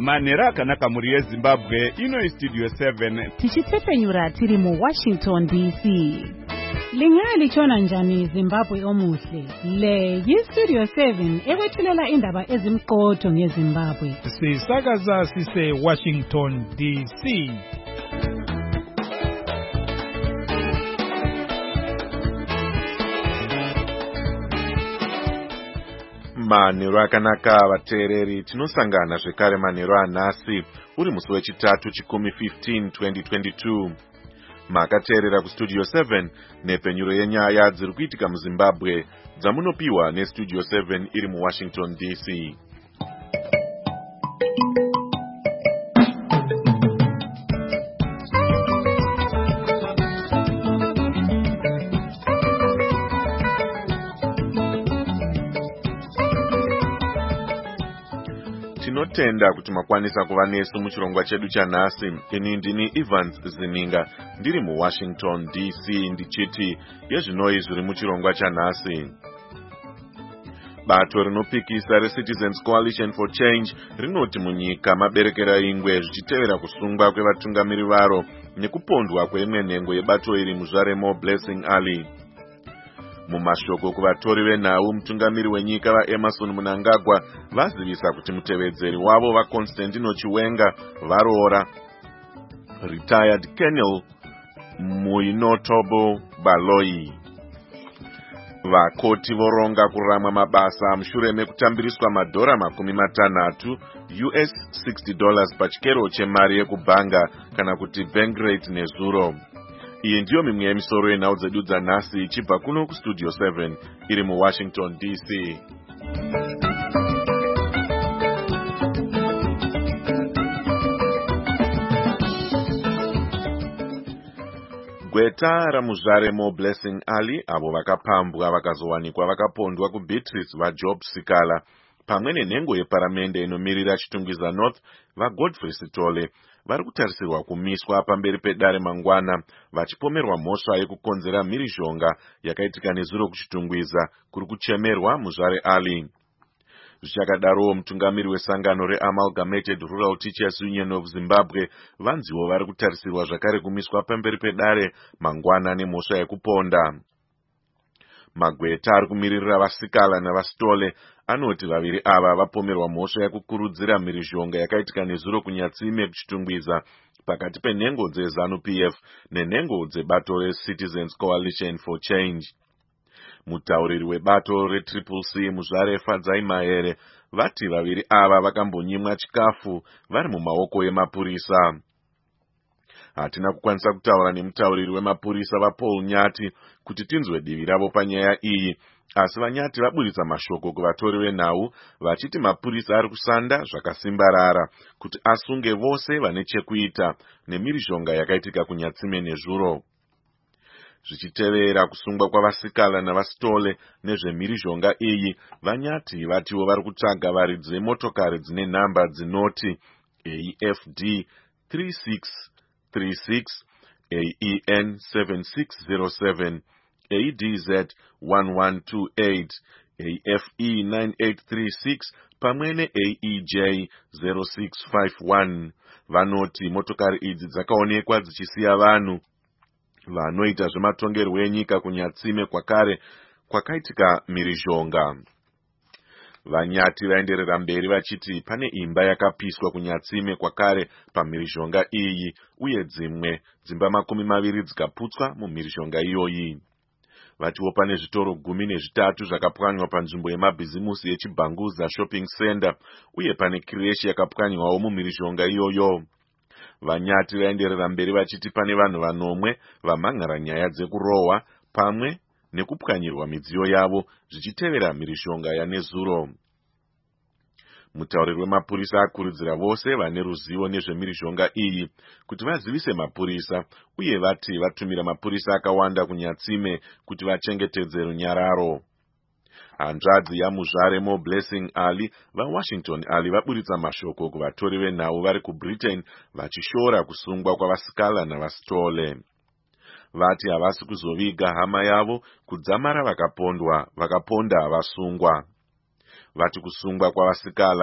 manhero akanaka muri yezimbabwe. Ino Studio 7 tichitsepenyura tiri mu Washington DC. Lingali chona njani Zimbabwe omuhle. Le Studio 7 ekwethulela indaba ezimqotho ngeZimbabwe. Sisakaza sise Washington DC. Manhero akanaka vateereri, tinosangana zvekare manhero anhasi uri musi wechitatu chikumi 15 2022. Makateerera kustudio 7 nepenyuro yenyaya dziri kuitika muZimbabwe dzamunopiwa nestudio 7 iri muWashington DC. Tinotenda kuti makwanisa kuva nesu muchirongwa chedu chanhasi. Ini ndini Evans Zininga ndiri muWashington DC ndichiti yezvinoi zviri muchirongwa chanhasi. Bato rinopikisa reCitizens Coalition for Change rinoti munyika maberekera ingwe zvichitevera kusungwa kwevatungamiri varo nekupondwa kweimwe nhengo yebato iri muzvaremo Blessing Ali. Mumashoko kuvatori venhau, mutungamiri wenyika vaEmerson Mnangagwa vazivisa kuti mutevedzeri wavo vaConstantino Chiwenga varoora retired Colonel Muinotobo Baloyi. Vakoti voronga kuramwa mabasa mushure mekutambiriswa madhora $60 US $60 pachikero chemari yekubhanga kana kuti bank rate nezuro. Iyi ndiyo mimwe yemisoro yenhau dzedu dzanhasi ichibva kuno kustudio 7 iri muWashington DC. Gweta ramuzvaremo Blessing Ali avo vakapambwa vakazowanikwa vakapondwa kuBeatrice vaJob Sikala pamwe nenhengo yeparamende inomirira Chitungwiza North vaGodfrey Sitole vari kutarisirwa kumiswa pamberi pedare mangwana vachipomerwa mhosva yekukonzera mhirizhonga yakaitika nezuro kuchitungwiza kuri kuchemerwa muzvare Ali. Zvichakadarowo mutungamiri wesangano reAmalgamated Rural Teachers Union of Zimbabwe vanziwo vari kutarisirwa zvakare kumiswa pamberi pedare mangwana nemhosva yekuponda. Magweta ari kumiririra vaSikala navaSitole anoti vaviri ava vapomerwa mhosva yekukurudzira mhirizhonga yakaitika nezuro kunyatsime kuchitungwiza pakati penhengo dzeZANU-PF nenhengo dzebato reCitizens Coalition for Change. Mutauriri webato reCCC muzvare Fadzai Mahere vati vaviri ava vakambonyimwa chikafu vari mumaoko emapurisa. Hatina kukwanisa kutaura nemutauriri wemapurisa vaPaul Nyati kuti tinzwe divi ravo panyaya iyi, asi vaNyati vaburitsa mashoko kuvatori venhau vachiti mapurisa ari kusanda zvakasimbarara kuti asunge vose vane chekuita nemhirizhonga yakaitika kunyatsime nezuro. Zvichitevera kusungwa kwavaSikala navaSitole nezvemhirizhonga iyi, vaNyati vatiwo vari kutsvaga varidzi vemotokari dzine nhamba dzinoti AFD 3636, AEN 7607, ADZ 1128, AFE 9836 pamwe neAEJ 0651. Vanoti motokari idzi dzakaonekwa dzichisiya vanhu vanoita zvematongerwo enyika kunyatsime kwakare kwakaitika mhirizhonga. VaNyati vaenderera mberi vachiti pane imba yakapiswa kunyatsime kwakare pamhirizhonga iyi uye dzimwe dzimba 20 dzikaputswa mumhirizhonga iyoyi. Vatiwo pane zvitoro 13 zvakapwanywa panzvimbo yemabhizimusi yeChibhanguza Shopping Center uye pane kireshi yakapwanywawo mumhirizhonga iyoyo. VaNyati vaenderera mberi vachiti pane vanhu 9 vamhan'ara nyaya dzekurohwa pamwe nekupwanyirwa midziyo yavo zvichitevera mhirizhonga yanezuro. Mutauriri wemapurisa akurudzira vose vane ruzivo nezvemhirizhonga iyi kuti vazivise mapurisa uye vati vatumira mapurisa akawanda kunyatsime kuti vachengetedze runyararo. Hanzvadzi yamuzvaremo Blessing Ali vaWashington Ali vaburitsa mashoko kuvatori venhau vari kuBritain vachishora kusungwa kwavaSikala navaSitole. Vati havasi kuzoviga hama yavo kudzamara vakaponda vasungwa. Vati kusungwa kwavaSikala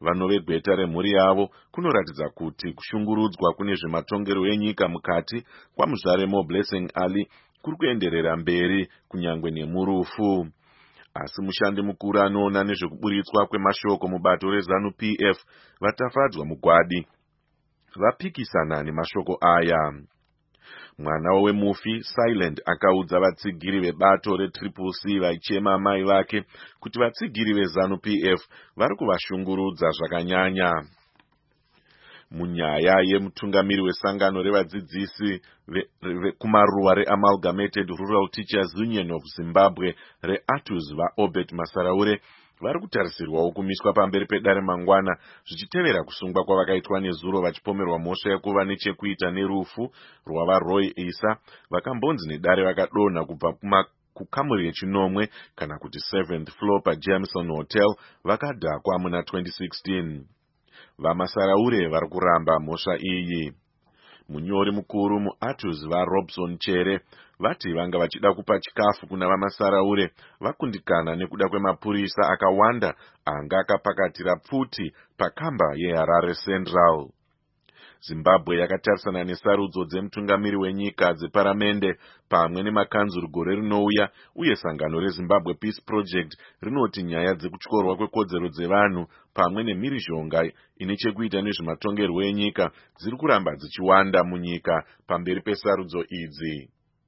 vanove gweta remhuri yavo kunoratidza kuti kushungurudzwa kune zvematongerwo enyika mukati kwamuzvare moBlessing Ali kuri kuenderera mberi kunyangwe nemurufu. Asi mushandi mukuru anoona nezvekuburitswa kwemashoko mubato reZANU-PF vatafadzwa mugwadi vapikisana nemashoko aya. Mwana wemufi Silent akaudza vatsigiri vebato reCCC vaichema mai vake kuti vatsigiri veZANU-PF vari kuvashungurudza zvakanyanya. Munyaya yemutungamiri wesangano revadzidzisi kumaruwa reAmalgamated Rural Teachers Union of Zimbabwe reATUZ vaObert Masaraure vari kutarisirwawo kumiswa pamberi pedare mangwana zvichitevera kusungwa kwavakaitwa nezuro vachipomerwa mhosva yekuva nechekuita nerufu rwavaRoy Isa vakambonzi nedare vakadonha kubva kukamuri yechinomwe kana kuti 7th floor paJameson Hotel vakadhakwa muna 2016. VaMasaraure vari kuramba mhosva iyi. Munyori mukuru muATUZ vaRobson Chere vati vanga vachida kupa chikafu kuna vaMasaraure vakundikana nekuda kwemapurisa akawanda anga akapakatira pfuti pakamba yeHarare Central. Zimbabwe yakatarisana nesarudzo dzemutungamiri wenyika dzeparamende pamwe nemakanzuru gore rinouya, uye sangano reZimbabwe Peace Project rinoti nyaya dzekutyorwa kwekodzero dzevanhu pamwe nemhirizhonga ine chekuita nezvematongerwo enyika dziri kuramba dzichiwanda munyika pamberi pesarudzo idzi.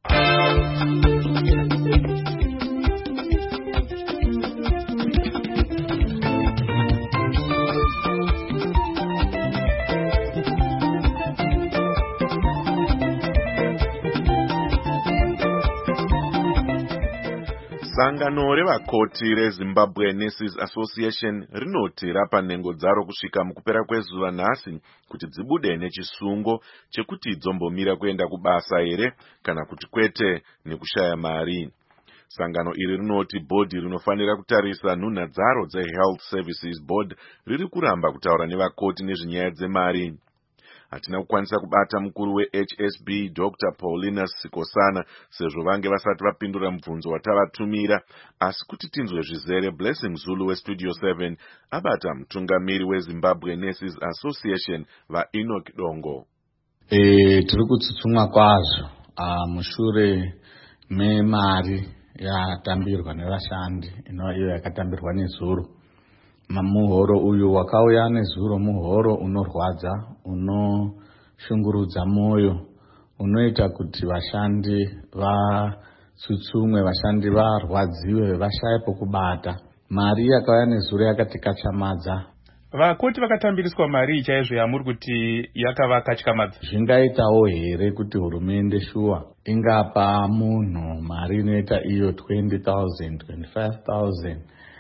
Sangano revakoti reZimbabwe Nurses Association rinoti rapa nhengo dzaro kusvika mukupera kwezuva nhasi kuti dzibude nechisungo chekuti dzombomira kuenda kubasa here kana kuti kwete nekushaya mari. Sangano iri rinoti bhodhi rinofanira kutarisa nhunha dzaro dzeHealth Services Board riri kuramba kutaura nevakoti nezvenyaya dzemari. Hatina kukwanisa kubata mukuru weHSB Dr. Paulinus Sikosana sezvo vange vasati vapindura mubvunzo watavatumira, asi kuti tinzwe zvizere Blessing Zulu weStudio 7 abata mutungamiri weZimbabwe Nurses Association vaEnoch Dongo. Tiri kutsutsumwa kwazvo mushure memari yatambirwa nevashandi inova iyo yakatambirwa nezuro. Muhoro uyu wakauya nezuro muhoro unorwadza, unoshungurudza moyo, unoita kuti vashandi vatsutsumwe, vashandi varwadziwe, vashaye pokubata. Mari yakauya nezuro yakatikachamadza. Vakoti vakatambiriswa mari chaizvo yamuri kuti yakavakatyamadza. Zvingaitawo here kuti hurumende shuwa ingapa munhu mari inoita iyo 20,000, 25,000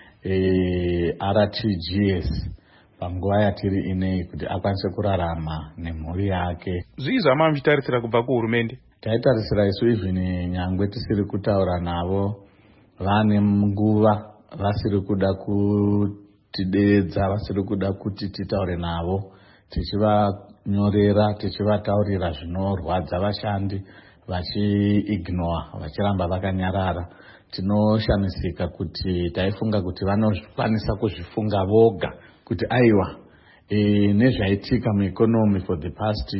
RTGS panguva yatiri inei kuti akwanise kurarama nemhuri yake. Zvii zvama muchitarisira kubva kuhurumende? Taitarisira isu even nyangwe tisiri kutaura navo vane nguva vasiri kuda kutideedza, vasiri kuda kuti titaure navo, tichivanyorera, tichivataurira zvinorwadza vashandi, vachiignore, vachiramba vakanyarara. Tinoshamisika kuti taifunga kuti vanokwanisa kuzvifunga voga kuti aiwa nezvaitika mueconomy for the past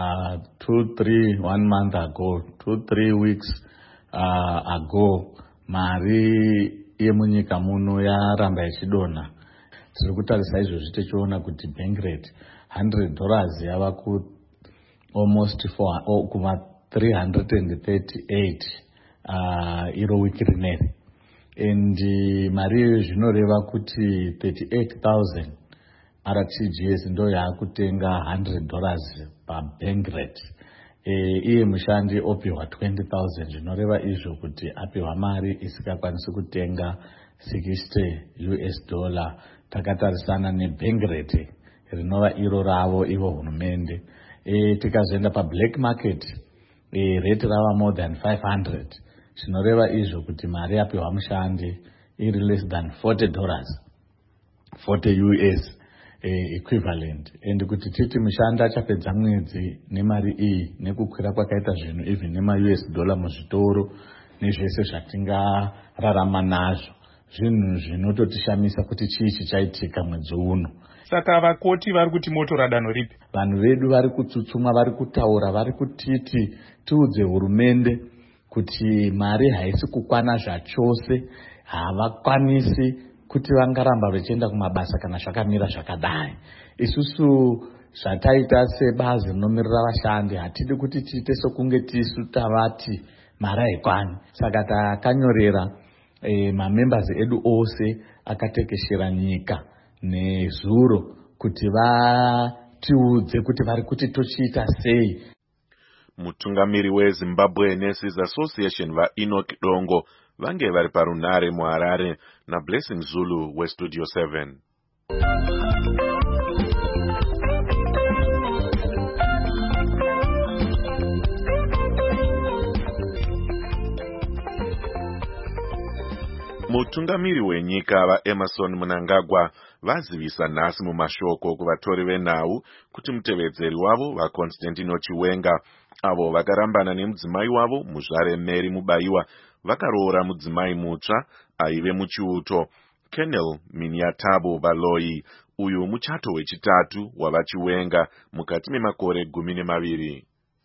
1 month ago, 2-3 weeks ago, mari yemunyika muno yaramba ichidonha. Tiri kutarisa izvozvi tichiona kuti bank rate $100 yava ku almost kuma 338 iro wiki rineri, and mari iyoyo zvinoreva kuti 38,000 RTGS ndo yaakutenga $100 pabank rate. Iye mushandi opiwa 20,000, zvinoreva izvo kuti apiwa mari isikakwanisi kutenga $60 takatarisana nebank rate rinova iro ravo ivo hurumende. Tikazoenda pablack market rate rava more than 500, zvinoreva izvo kuti mari yapiwa mushandi iri less than $40, 40 US equivalent. And kuti titi mushandi achapedza mwedzi nemari iyi nekukwira kwakaita zvinhu even nema-US muzvitoro nezvese zvatingararama nazvo, zvinhu zvinototishamisa kuti chii chichaitika mwedzi uno. Saka vakoti vari kuti motora danho ripi? Vanhu vedu vari kutsutsumwa, vari kutaura, vari kutiti tiudze hurumende kuti mari haisi kukwana zvachose, havakwanisi kuti vangaramba vachienda kumabasa kana zvakamira zvakadai. Isusu zvataita sebazi rinomirira vashandi hatidi kuti tiite sokunge tisu tavati mari haikwani. Saka takanyorera mamembers edu ose akatekeshera nyika nezuro kuti vatiudze kuti vari kuti tochiita sei. Mutungamiri weZimbabwe Nurses Association vaEnoch Dongo vange vari parunhare muHarare naBlessing Zulu weStudio 7. Mutungamiri wenyika vaEmerson Mnangagwa vazivisa nhasi mumashoko kuvatori venhau kuti mutevedzeri wavo vaConstantino Chiwenga avo vakarambana nemudzimai wavo muzvare Mary Mubaiwa vakaroora mudzimai mutsva aive muchiuto Colonel Miniatabo Baloyi. Uyu muchato wechitatu wavaChiwenga mukati memakore 12.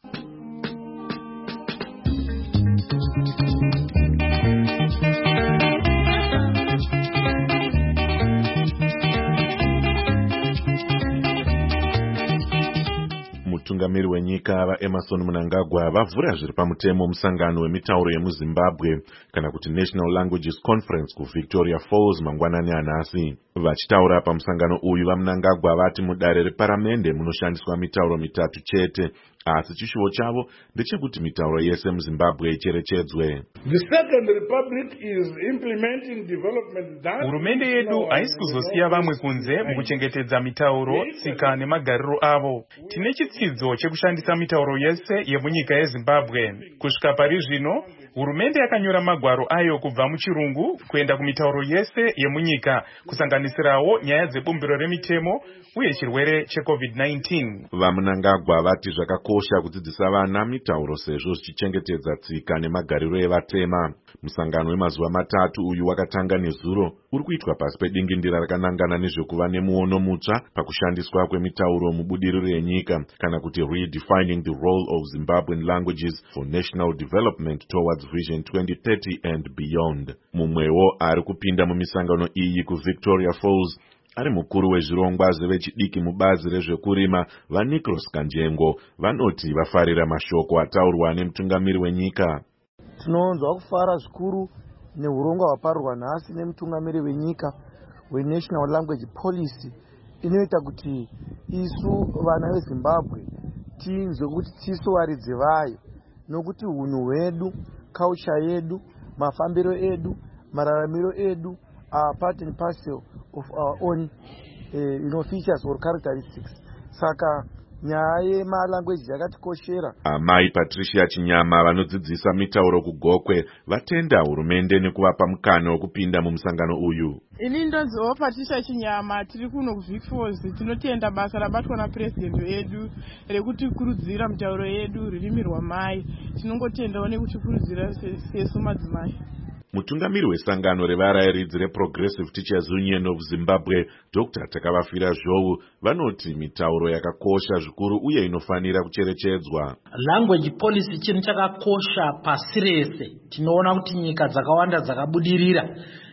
Mutungamiri wenyika vaEmerson Mnangagwa vavhura zviri pamutemo musangano wemitauro yemuZimbabwe kana kuti National Languages Conference kuVictoria Falls mangwanani anhasi. Vachitaura pamusangano uyu vaMnangagwa vati mudare reparamende munoshandiswa mitauro mitatu chete, asi chishuvo chavo ndechekuti mitauro yese muZimbabwe icherechedzwe. The Second Republic is implementing development done. Hurumende yedu haisi kuzosiya vamwe kunze mukuchengetedza mitauro, tsika nemagariro avo. Tine chitsidzo chekushandisa mitauro yese yemunyika yeZimbabwe. Kusvika pari zvino, hurumende yakanyora magwaro ayo kubva muchirungu kuenda kumitauro yese yemunyika, kusanganisirawo nyaya dzebumbiro remitemo uye chirwere cheCovid-19. VaMnangagwa vati zvakakosha kudzidzisa vana mitauro sezvo zvichichengetedza tsika nemagariro evatema. Musangano wemazuva matatu uyu wakatanga nezuro uri kuitwa pasi pedingindira rakanangana nezvekuva nemuono mutsva pakushandiswa kwemitauro mubudiriro yenyika kana kuti redefining the role of Zimbabwean languages for national development towards Vision 2030 and beyond. Mumwewo ari kupinda mumisangano iyi kuVictoria Falls ari mukuru wezvirongwa zvevechidiki mubazi rezvekurima vaNicros Kanjengo vanoti vafarira mashoko ataurwa nemutungamiri wenyika. Tinoonzwa kufara zvikuru neurongwa hwaparwa nhasi nemutungamiri wenyika weNational Language Policy inoita kuti isu vana veZimbabwe tinzwe kuti tisu varidzi vayo, nokuti hunhu hwedu, culture yedu, mafambiro edu, mararamiro edu are part and parcel of our own features or characteristics. Saka nyaya yemalanguage yakatikoshera. Amai Patricia Chinyama vanodzidzisa mitauro kuGokwe vatenda hurumende nekuvapa mukana wokupinda mumusangano uyu. Ini ndonziwo Patricia Chinyama, tiri kuno kuVic Falls, tinotenda basa rabatwa naPresident wedu rekuti kurudzira mitauro yedu rurimi rwamai. Tinongotendawo nekutikurudzira sesu madzimai. Mutungamiri wesangano revarairidzi reProgressive Teachers Union of Zimbabwe, Dr. Takavafira Zhou, vanoti mitauro yakakosha zvikuru uye inofanira kucherechedzwa. Language policy chinhu chakakosha pasi rese. Tinoona kuti nyika dzakawanda dzakabudirira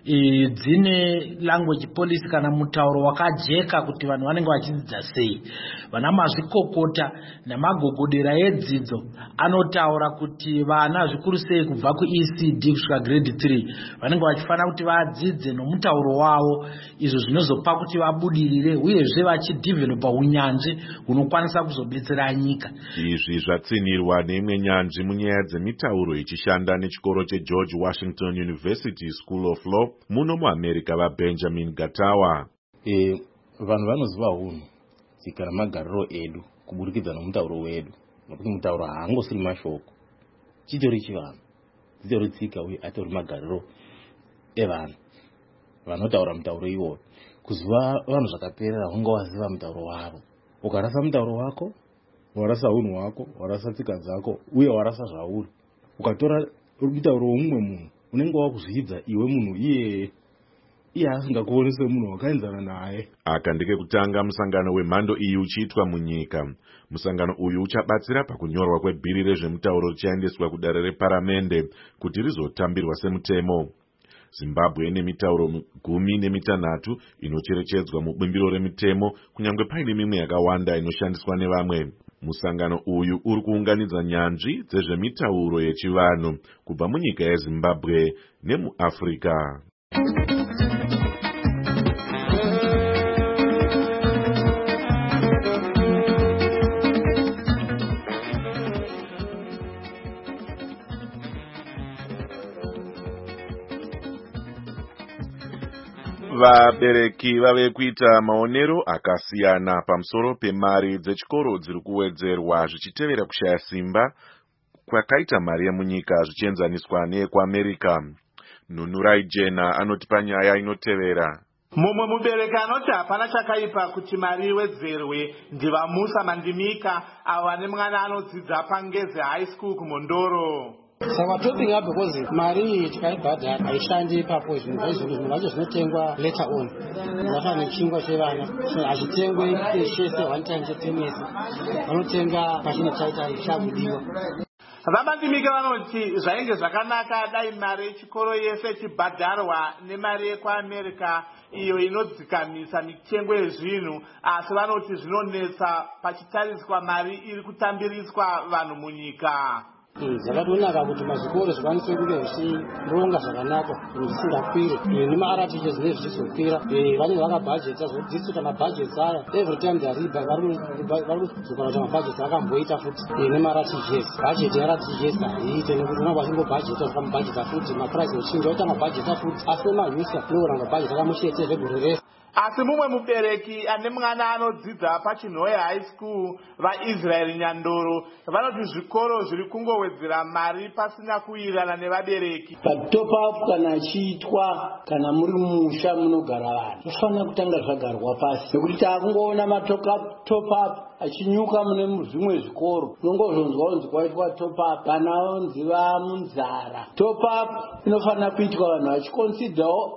dzine language policy kana mutauro wakajeka kuti vanhu vanenge vachidzidza sei. Vana mazvikokota nemagogodera edzidzo anotaura kuti vana zvikuru sei kubva kuECD kusvika grade 3 vanenge vachifanira kuti vadzidze nomutauro wavo, izvo zvinozopa kuti vabudirire uyezve vachidevelopa unyanzvi hunokwanisa kuzobetsera nyika. Izvi zvatsinirwa neimwe nyanzvi munyaya dzemitauro ichishanda nechikoro cheGeorge Washington University School of Law muno muAmerica vaBenjamin Gatawa. Vanhu vanoziva hunhu tsika nemagariro edu kuburikidza nomutauro wedu, nokuti mutauro haangosiri mashoko, chitori chivanhu, dzitori tsika uye atori magariro evanhu vanotaura mutauro iwoyo. Kuziva vanhu zvakaperera hunga waziva mutauro wavo. Ukarasa mutauro wako, warasa hunhu hwako, warasa tsika dzako uye warasa zvauri. Ukatora mutauro womumwe munhu unenge wakuzvidza iwe munhu iye iye asingakuoni semunhu wakaenzana naye. aka ndike kutanga musangano wemhando iyi uchiitwa munyika. Musangano uyu uchabatsira pakunyorwa kwebhiri rezvemutauro richaendeswa kudare reparamende kuti rizotambirwa semutemo. Zimbabwe ine mitauro 16 inocherechedzwa mubumbiro remitemo, kunyange paine mimwe yakawanda inoshandiswa nevamwe. Musangano uyu uri kuunganidza nyanzvi dzezvemitauro yechivanhu kubva munyika yeZimbabwe nemuAfrica. Vabereki vave kuita maonero akasiyana pamusoro pemari dzechikoro dziri kuwedzerwa zvichitevera kushaya simba kwakaita mari yemunyika zvichienzaniswa neyekuAmerica. Nunurai Jena anoti panyaya inotevera. Mumwe mubereki anoti hapana chakaipa kuti mari iwedzerwe ndivamusa Mandimika avo vane mwana anodzidza pangeze high school kuMondoro. Saka topping up because mari tikaibhadhara haishandi ipapo. Zvinhu zvacho zvinotengwa later on. Zvakafanana nechingwa chevana hazvitengwe chese one time chetenesi, vanotenga pachine chaita chabudiwa. Vamandimika vanoti zvainge zvakanaka dai mari yechikoro yese ichibhadharwa nemari yekuAmerica iyo inodzikamisa mitengo yezvinhu, asi vanoti zvinonetsa pachitariswa mari iri kutambiriswa vanhu munyika. Zvakatonaka kuti mazvikoro zvikwanise kunge zvichironga zvakanaka zvisingakwiri nemaratiche zvinenge zvichizokwira. Vanenge vakabhajeta zvodzidzisa mabhajeti aya every time thariba vari kudzoka kuti mabhajeti akamboita futi nemaratiches. Bhajeti yaratiches haiite nekuti unenge vachingobhajeta zvakamubhajeta futi mapuraisi ochinja oita mabhajeta futi asi nemausa nogona mabhajeti akamuchete zvegore rese. Asi mumwe mubereki ane mwana anodzidza pachinhoye high school vaIsrael Nyandoro vanoti zvikoro zviri kungowedzera mari pasina kuwirirana nevabereki. Top up kana achiitwa kana muri musha munogara vanhu zvofanira kutanga zvagarwa pasi, nekuti taakungoona matop up achinyuka mune zvimwe zvikoro. Unongozonzwa kunzi kwaitwa top up kana onzi vamunzara. Top up inofanira kuitwa vanhu vachiconsiderawo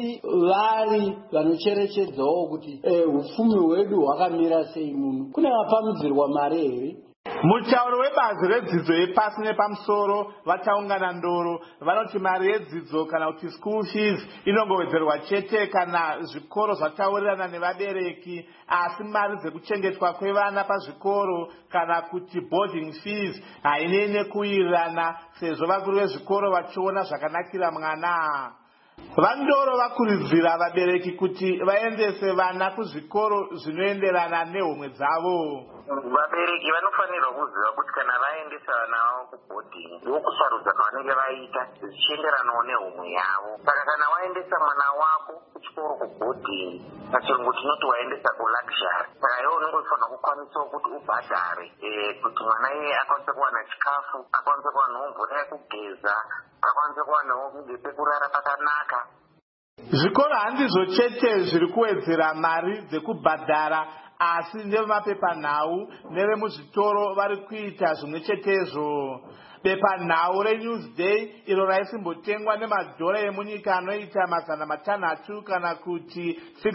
vari vanocherechedzawo kuti upfumi hwedu hwakamira sei muno. Kune vapamidzirwa mari here? Mutauro webazi redzidzo yepasi nepamusoro vataungana Ndoro vanoti mari yedzidzo kana kuti school fees inongowedzerwa chete kana zvikoro zvataurirana nevabereki, asi mari dzekuchengetwa kwevana pazvikoro kana kuti boarding fees hainei kuwirirana, sezvo vakuru vezvikoro vachiona zvakanakira mwana. Vandoro vakurudzira vabereki kuti vaendese vana kuzvikoro zvinoenderana nehomwe dzavo. Vabereki vanofanirwa kuziva kuti kana vaendesa vana vavo kubhodhingi ndokusarudza kwavanenge vaita zvichienderanawo nehomwe yavo. Saka kana waendesa mwana wako kuchikoro kubhodhingi, pachirungu tinoti waendesa kuluxury, saka iwe unenge uchifanira kukwanisawo kuti ubhadhare kuti mwana iye akwanise kuwana chikafu, akwanise kuwanawo mvura yekugeza, akwanise kuwanawo pekurara pakanaka. Zvikoro handizvo chete zviri kuwedzera mari dzekubhadhara, asi nevemapepanhau nevemuzvitoro vari kuita zvimwe chetezvo. Bepanhau reNewsday iro raisimbotengwa nemadhora emunyika anoita $600 kana kuti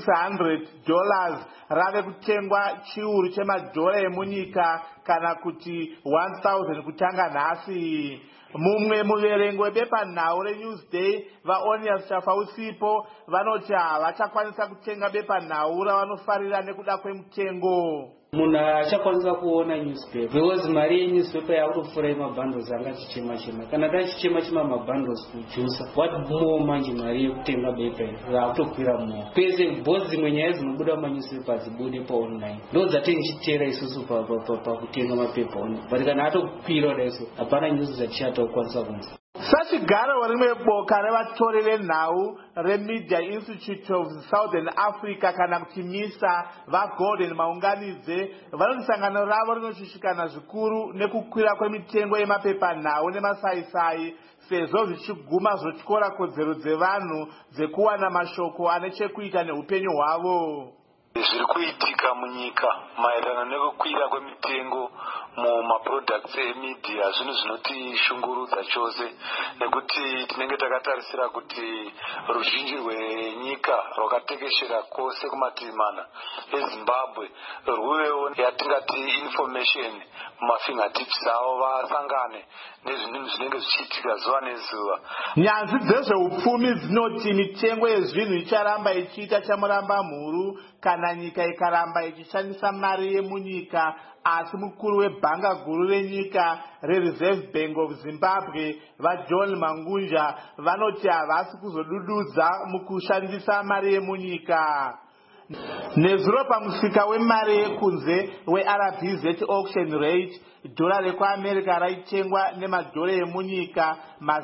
$600 rave kutengwa chiuru chemadhora emunyika kana kuti 1000 kutanga nhasi. Mumwe muverengo webepanhau reNewsday vaOnias Chafausipo vanoti havachakwanisa kutenga bepanhau ravanofarira nekuda kwemutengo. Munhu achakwanisa kuona newspaper because mari yenewspaper yakutopfuura mabundles anga chichema kana tachichema mabundles kujusa what more manje mari yekutenga bepa yakutokwira more pese both dzimwe nyaya dzinobuda mumanewspaper dzibude paonline ndo dzatinchitera isusu pakutenga mapepa online, but kana atokwira daiso hapana news dzatichatakwanisa kunza. Sachigaro rimwe boka revatori venhau reMedia Institute of Southern Africa kana kuti MISA vaGordon Maunganidze vanoti sangano ravo rinoshishikana zvikuru nekukwira kwemitengo yemapepanhau nemasaisai, sezvo zvichiguma zvotyora kodzero dzevanhu dzekuwana mashoko ane chekuita neupenyu hwavo. Zviri kuitika munyika maererano nekukwira kwemitengo mumaproducts emedia zvinhu zvinotishungurudza chose nekuti tinenge takatarisira kuti ruzhinji rwenyika rwakatekeshera kwose kumativi mana eZimbabwe rwuvewo yatingati information mumafingertips avo vasangane nezvinhu zvinenge zvichiitika zuva nezuva. Nyanzvi dzezveupfumi dzinoti mitengo yezvinhu icharamba ichiita chamuramba mhuru kana nyika ikaramba ichishandisa mari yemunyika, asi mukuru webhanga guru renyika reReserve Bank of Zimbabwe vaJohn Mangunja vanoti havasi kuzodududza mukushandisa mari yemunyika. Nezuro pamusika wemari yekunze weRBZ auction rate, dora rekuAmerica raitengwa nemadhora emunyika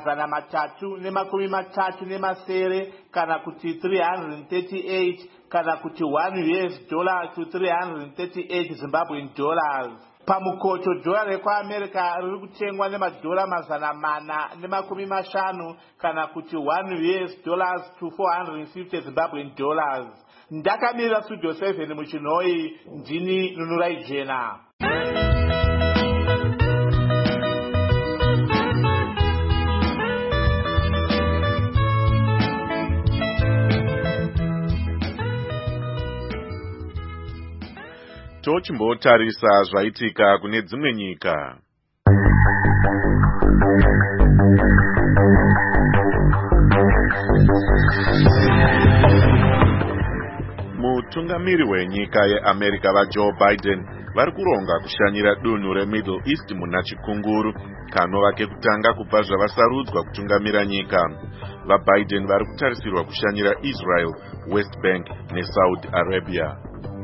337 kana kuti 338 kana kuti $1 to $338 Zimbabwean dollars. Pamukoto dora rekuAmerica riri kutengwa nemadhora 450 kana kuti $1 to $450 Zimbabwean dollars. Ndakamirira Studio 7 muchinhoi, ndini Nunurai Jena. Tochimbotarisa zvaitika kune dzimwe nyika. Mutungamiri wenyika yeAmerica vaJoe Biden vari kuronga kushanyira dunhu reMiddle East muna chikunguru kanova kekutanga kubva zvavasarudzwa kutungamira nyika. VaBiden vari kutarisirwa kushanyira Israel, West Bank neSaudi Arabia.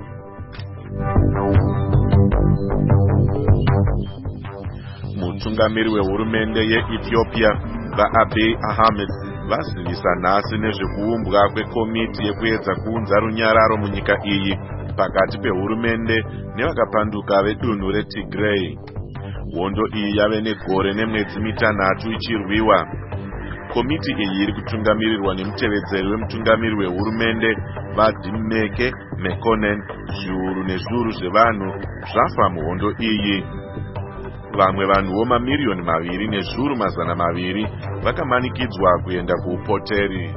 Mutungamiri wehurumende yeEthiopia vaAbiy Ahmed vazivisa nhasi nezvekuumbwa kwekomiti yekuedza kuunza runyararo munyika iyi pakati pehurumende nevakapanduka vedunhu reTigray. Hondo iyi yave negore nemwedzi mitanhatu ichirwiwa. Komiti iyi iri kutungamirirwa nemutevedzeri wemutungamiri wehurumende vaDimeke Mekonnen. Zviuru nezviuru zvevanhu zvafa muhondo iyi. Vamwe vanhuwo mamiliyoni 2,200,000 vakamanikidzwa kuenda kuupoteri.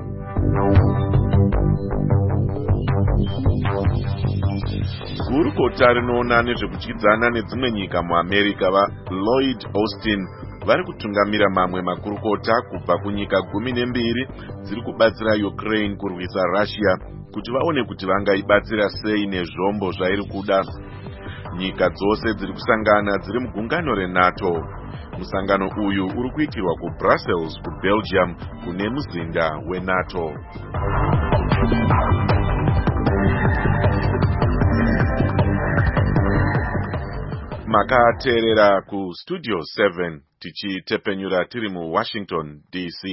Gurukota rinoona nezvekudyidzana nedzimwe nyika muAmerica vaLloyd Austin vari kutungamira mamwe makurukota kubva kunyika 12 dziri kubatsira Ukraine kurwisa Russia kuti vaone kuti vangaibatsira sei nezvombo zvairi kuda. Nyika dzose dziri kusangana dziri mugungano reNATO. Musangano uyu uri kuitirwa kuBrussels kuBelgium kune muzinda weNATO. Makateerera kuStudio 7 tichitepenyura tiri muWashington DC.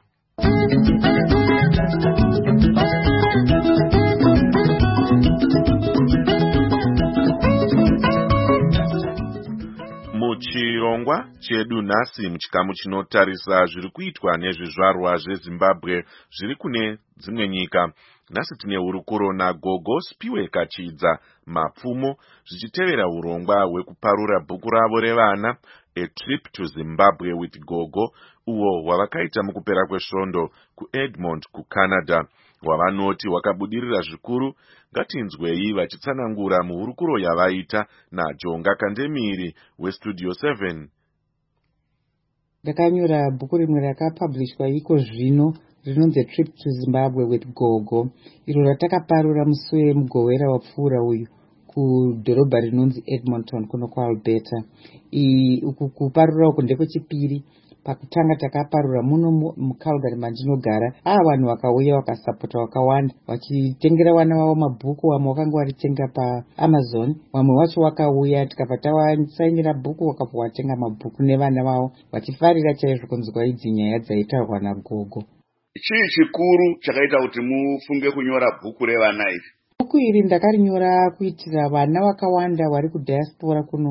Muchirongwa chedu nhasi muchikamu chinotarisa zviri kuitwa nezvizvarwa zveZimbabwe zviri kune dzimwe nyika. Nhasi tine hurukuro naGogo Spiwe Kachidza Mapfumo zvichitevera urongwa hwekuparura bhuku ravo revana A Trip to Zimbabwe with Gogo, uo hwavakaita mukupera kwesvondo kuEdmond kuCanada, hwavanoti hwakabudirira zvikuru. Ngatinzwei vachitsanangura muhurukuro yavaita naJonga Kandemiri weStudio 7. Ndakanyora bhuku rimwe rakapublishwa iko zvino rinonzi A Trip to Zimbabwe with Gogo, iro ratakaparura musi wemugowera wapfuura uyu kudhorobha rinonzi Edmonton kuno kuAlberta. Uku kuparura uku ndekwechipiri. Pakutanga takaparura muno muCalgary mandinogara. Vanhu vakauya vakasapota vakawanda vachitengera vana vavo mabhuku. Vamwe vakanga varitenga paAmazon, vamwe vacho vakauya tikabva tavasainira bhuku vakabva vatenga mabhuku nevana vavo vachifarira chaizvo kunzwa idzi nyaya dzaitaurwa naGogo. Chii chikuru chakaita kuti mufunge kunyora bhuku revana iri? Bhuku iri ndakarinyora kuitira vana vakawanda vari kudiaspora kuno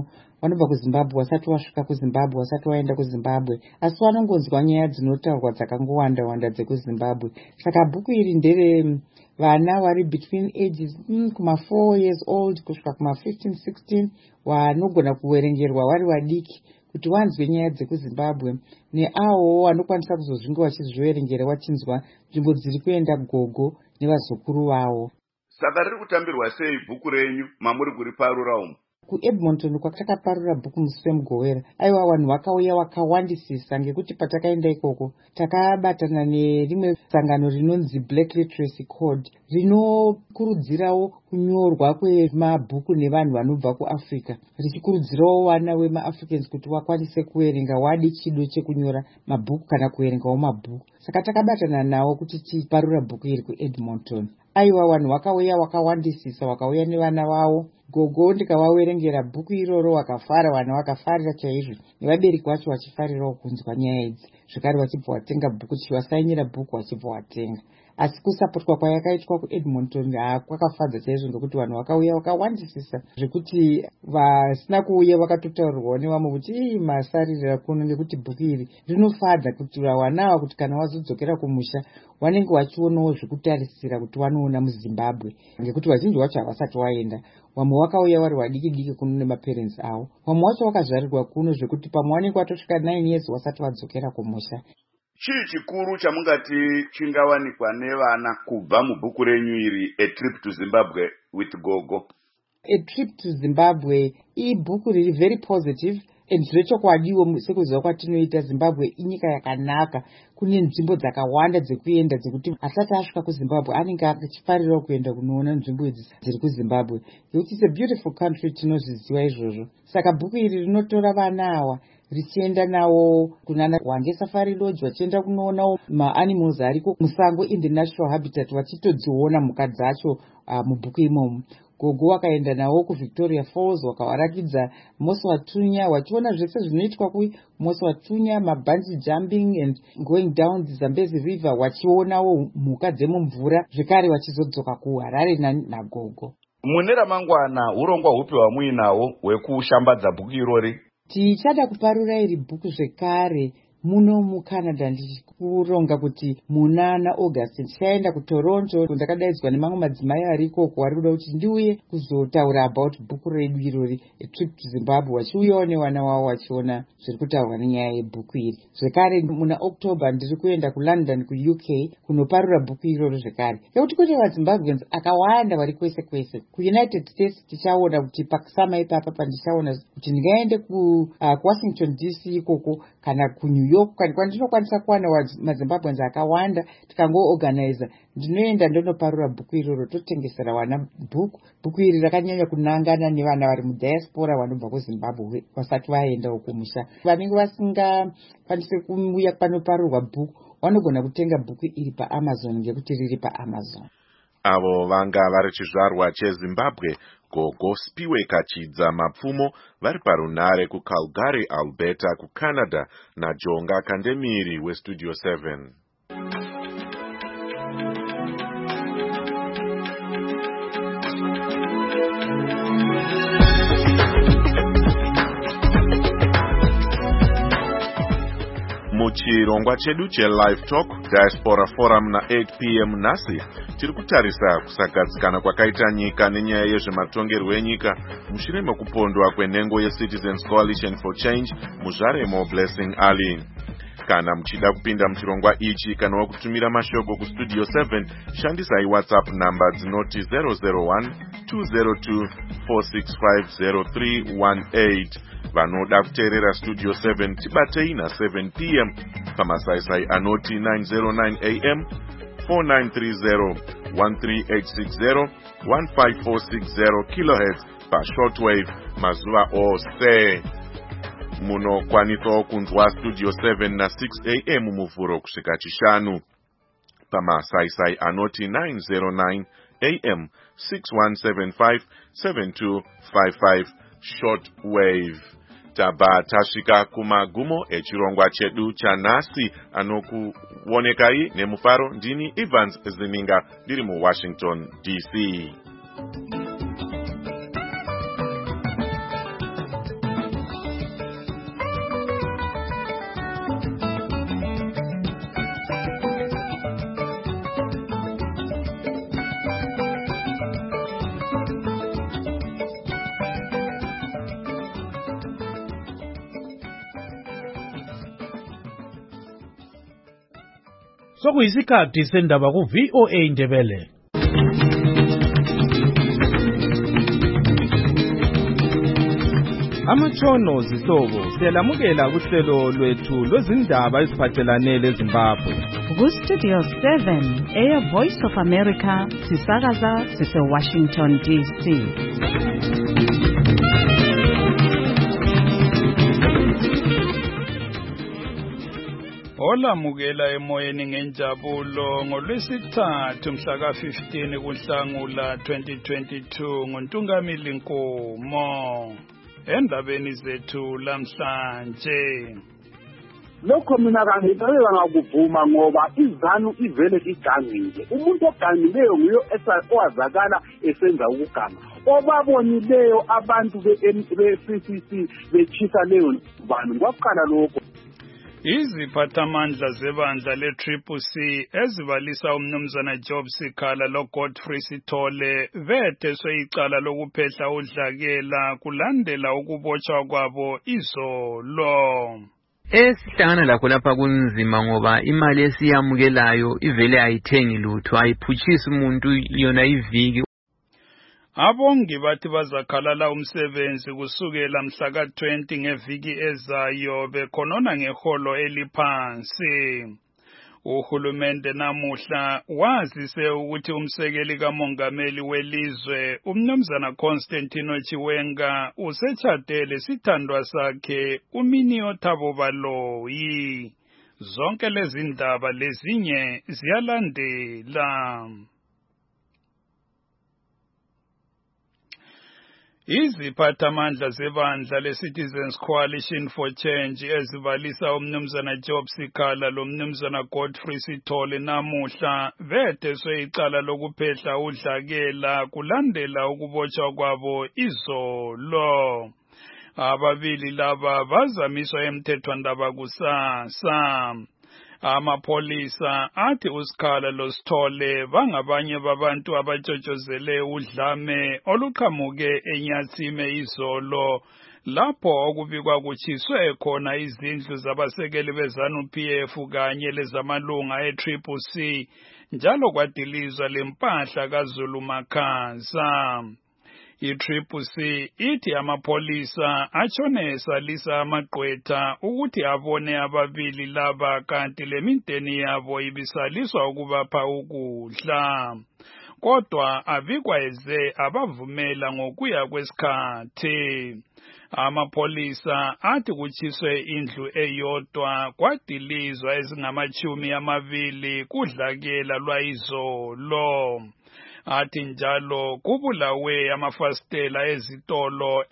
vanobva kuzimbabwe vasati vasvika kuzimbabwe, vasati vaenda kuzimbabwe, asi vanongonzwa nyaya dzinotaurwa dzakangowanda wanda dzekuzimbabwe. Saka bhuku iri ndere vana vari between ages kuma 4 years old kusvika kuma 15 16 vanogona kuverengerwa vari vadiki kuti wanzwe nyaya dzekuzimbabwe, neavo vanokwanisa kuzozvinge vachizviverengera vachinzwa nzvimbo dziri kuenda gogo nevazukuru vavo. Saka riri kutambirwa sei bhuku renyu mamuri kuri parura umu? kuEdmonton kwatakaparura bhuku musi wemugowera, aiwa vanhu vakauya vakawandisisa ngekuti patakaenda ikoko takabatana nerimwe sangano rinonzi Black Literacy Code rinokurudzirawo kunyorwa kwemabhuku nevanhu vanobva kuAfrica, richikurudzirawo vana vemaAfricans kuti vakwanise kuverenga wadi chido chekunyora mabhuku kana kuverengawo mabhuku. Saka takabatana navo kuti tiparura bhuku iri kuEdmonton. Aiwa vanhu vakauya vakawandisisa, vakauya nevana vavo. Gogo ndikavaverengera bhuku iroro vakafara, vana vakafarira chaizvo, nevabereki vacho vachifarirawo kunzwa nyaya idzi, zvekare vachibva vatenga bhuku, chivasainira bhuku vachibva vatenga. Asi kusapotwa kwayakaitwa kuEdmonton kwakafadza chaizvo, ndokuti vanhu vakauya vakawandisisa zvekuti vasina kuuya vakatotaurirwawo nevamwe kuti masaririra kuno, ngekuti bhuku iri rinofadza kuti vanava kuti kana vazodzokera kumusha vanenge vachionawo zvekutarisira kuti vanoona muZimbabwe, ngekuti vazhinji vacho havasati vaenda. Vamwe vakauya vari vadiki diki kuno nemaparents avo, vamwe vacho vakazvarirwa kuno zvekuti pamwe vanenge vatosvika 9 years vasati vadzokera kumusha. Chii chikuru chamungati chingawanikwa nevana kubva mubhuku renyu iri A Trip to Zimbabwe with Gogo? A Trip to Zimbabwe ibhuku riri very positive and zvechokwadiwo sekuziva kwatinoita. Zimbabwe inyika yakanaka, kune nzvimbo dzakawanda dzekuenda dzekuti asati asvika kuZimbabwe anenge achifarirawo kuenda kunoona nzvimbo idzi dziri kuZimbabwe. It's a beautiful country, tinozviziva izvozvo. Saka bhuku iri rinotora vana ava richienda nawo kunana Hwange Safari Lodge, vachienda kunoonawo maanimals ariko musango in the natural habitat, vachitodziona mhuka dzacho mubhuku imomo. Gogo wakaenda nawo kuVictoria Falls, wakavarakidza Moswatunya, wachiona zvese zvinoitwa kuMoswatunya, mabungee jumping and going down the Zambezi River, wachionawo mhuka dzemumvura, zvekare vachizodzoka kuHarare naGogo. Mune ramangwana urongwa hupi hwamuinawo hwekushambadza bhuku irori? Tichada kuparura iri bhuku zvekare muno muCanada. Ndichikuronga kuti muna August ndichaenda kuToronto. Ndakadaidzwa nemamwe madzimai arikoko vari kuda kuti ndiuye kuzotaura about bhuku redu irori A Trip to Zimbabwe, vachiuyawo nevana wavo vachiona zviri kutaurwa nenyaya yebhuku iri. Zvekare muna October ndiri kuenda kuLondon kuUK kunoparura bhuku iroro zvekare, nekuti kune vaZimbabweans akawanda vari kwese kwese. KuUnited States tichaona kuti pakusama ipapa pandichaona kuti ndingaende kuWashington DC ikoko kana kuNew York, kana kwandinokwanisa kuwana maZimbabweans akawanda tikangoorganiza. Ndinoenda ndonoparura bhuku iroro, totengesera vana bhuku. Bhuku iri rakanyanya kunangana nevana vari mudiaspora vanobva kuZimbabwe vasati vaendawo kumusha. Vanenge vasingakwanisi kuuya panoparurwa bhuku vanogona kutenga bhuku iri paAmazon ngekuti riri paAmazon. Avo vanga vari chizvarwa cheZimbabwe, Gogo Spiwe Kachidza Mapfumo, vari parunhare kuCalgary, Alberta, kuCanada, naJonga Kandemiri weStudio 7. Muchirongwa chedu cheLive Talk Diaspora Forum na 8 p.m. nhasi tiri kutarisa kusagadzikana kwakaita nyika nenyaya yezvematongerwo enyika mushure mekupondwa kwenhengo yeCitizens Coalition for Change muzvaremo Blessing Ali. Kana muchida kupinda muchirongwa ichi kana wakutumira mashoko kuStudio 7, shandisai WhatsApp namba dzinoti 001 202 4650318. Vanoda kuteerera Studio 7 tibatei na7 p.m. pamasaisai anoti 909 am 4930 13860 15460 kHz pashortwave mazuva ose. Munokwanisawo kunzwa Studio 7 na6 am muvhuro kusvika chishanu pamasaisai anoti 909 am 6175 7255 shortwave. Tabva tasvika kumagumo echirongwa chedu chanhasi. Anokuonekai nemufaro ndini Evans Zininga ndiri muWashington DC. Sokuyisikhathi sendaba ku VOA Ndebele. Amatshono zihlobo siyalamukela kuhlelo lwethu lwezindaba eziphathelane leZimbabwe. Ku Studio 7 Air Voice of America sisakaza sise Washington DC. Olamukela emoyeni ngenjabulo ngolwesithathu mhla ka-15 kuNhlangula 2022 nguNtungamili Nkomo. Endabeni zethu lamhlanje lokho mina kangiqala ngakuvuma ngoba izanu ivele igangile. Umuntu ogangileyo nguyo owazakala esenza ukuganga. Obabonileyo abantu be-CCC betshisa leyo bantu kwaqala lokho. Iziphathamandla zebandla le-CCC ezibalisa umnumzana Job Sikhala lo-Godfrey Sithole vetheswe icala lokuphehla udlakela kulandela ukubotshwa kwabo izolo. Esihlangana lakho lapha kunzima ngoba imali esiyamukelayo ivele ayithengi lutho, ayiphutshisi umuntu yona iviki. Abongi bathi bazakhalala umsebenzi kusukela mhla ka-20 ngeviki ezayo bekhonona ngeholo eliphansi. Uhulumende namuhla wazise ukuthi umsekeli kamongameli welizwe umnumzana Constantino Chiwenga usetshadele sithandwa sakhe uMinio Thabo Baloyi. Zonke lezi ndaba lezinye ziyalandela. Iziphathamandla zebandla le-Citizens Coalition for Change ezibalisa umnumzana Job Sikhala lomnumzana Godfrey Sithole namuhla vetheswe icala lokuphehla udlakela kulandela ukubotshwa kwabo izolo. Ababili laba bazamiswa emthethwandaba kusasa. Amapholisa athi uSikhala loSithole bangabanye babantu abatshotshozele udlame oluqhamuke eNyatsime izolo lapho okubikwa kutshiswe khona izindlu zabasekeli beZANU-PF kanye lezamalunga e-CCC njalo kwadilizwa lempahla kaZulu Makhaza. I-CCC ithi amapholisa atshone esalisa amagqwetha ukuthi abone ababili laba kanti lemindeni yabo ibisaliswa ukubapha ukudla. Kodwa abikwayeze abavumela ngokuya kwesikhathi. Amapholisa athi kutshiswe indlu eyodwa kwadilizwa ezingama-20 kudlakela lwayizolo. Athi njalo kubulawe amafasitela ezitolo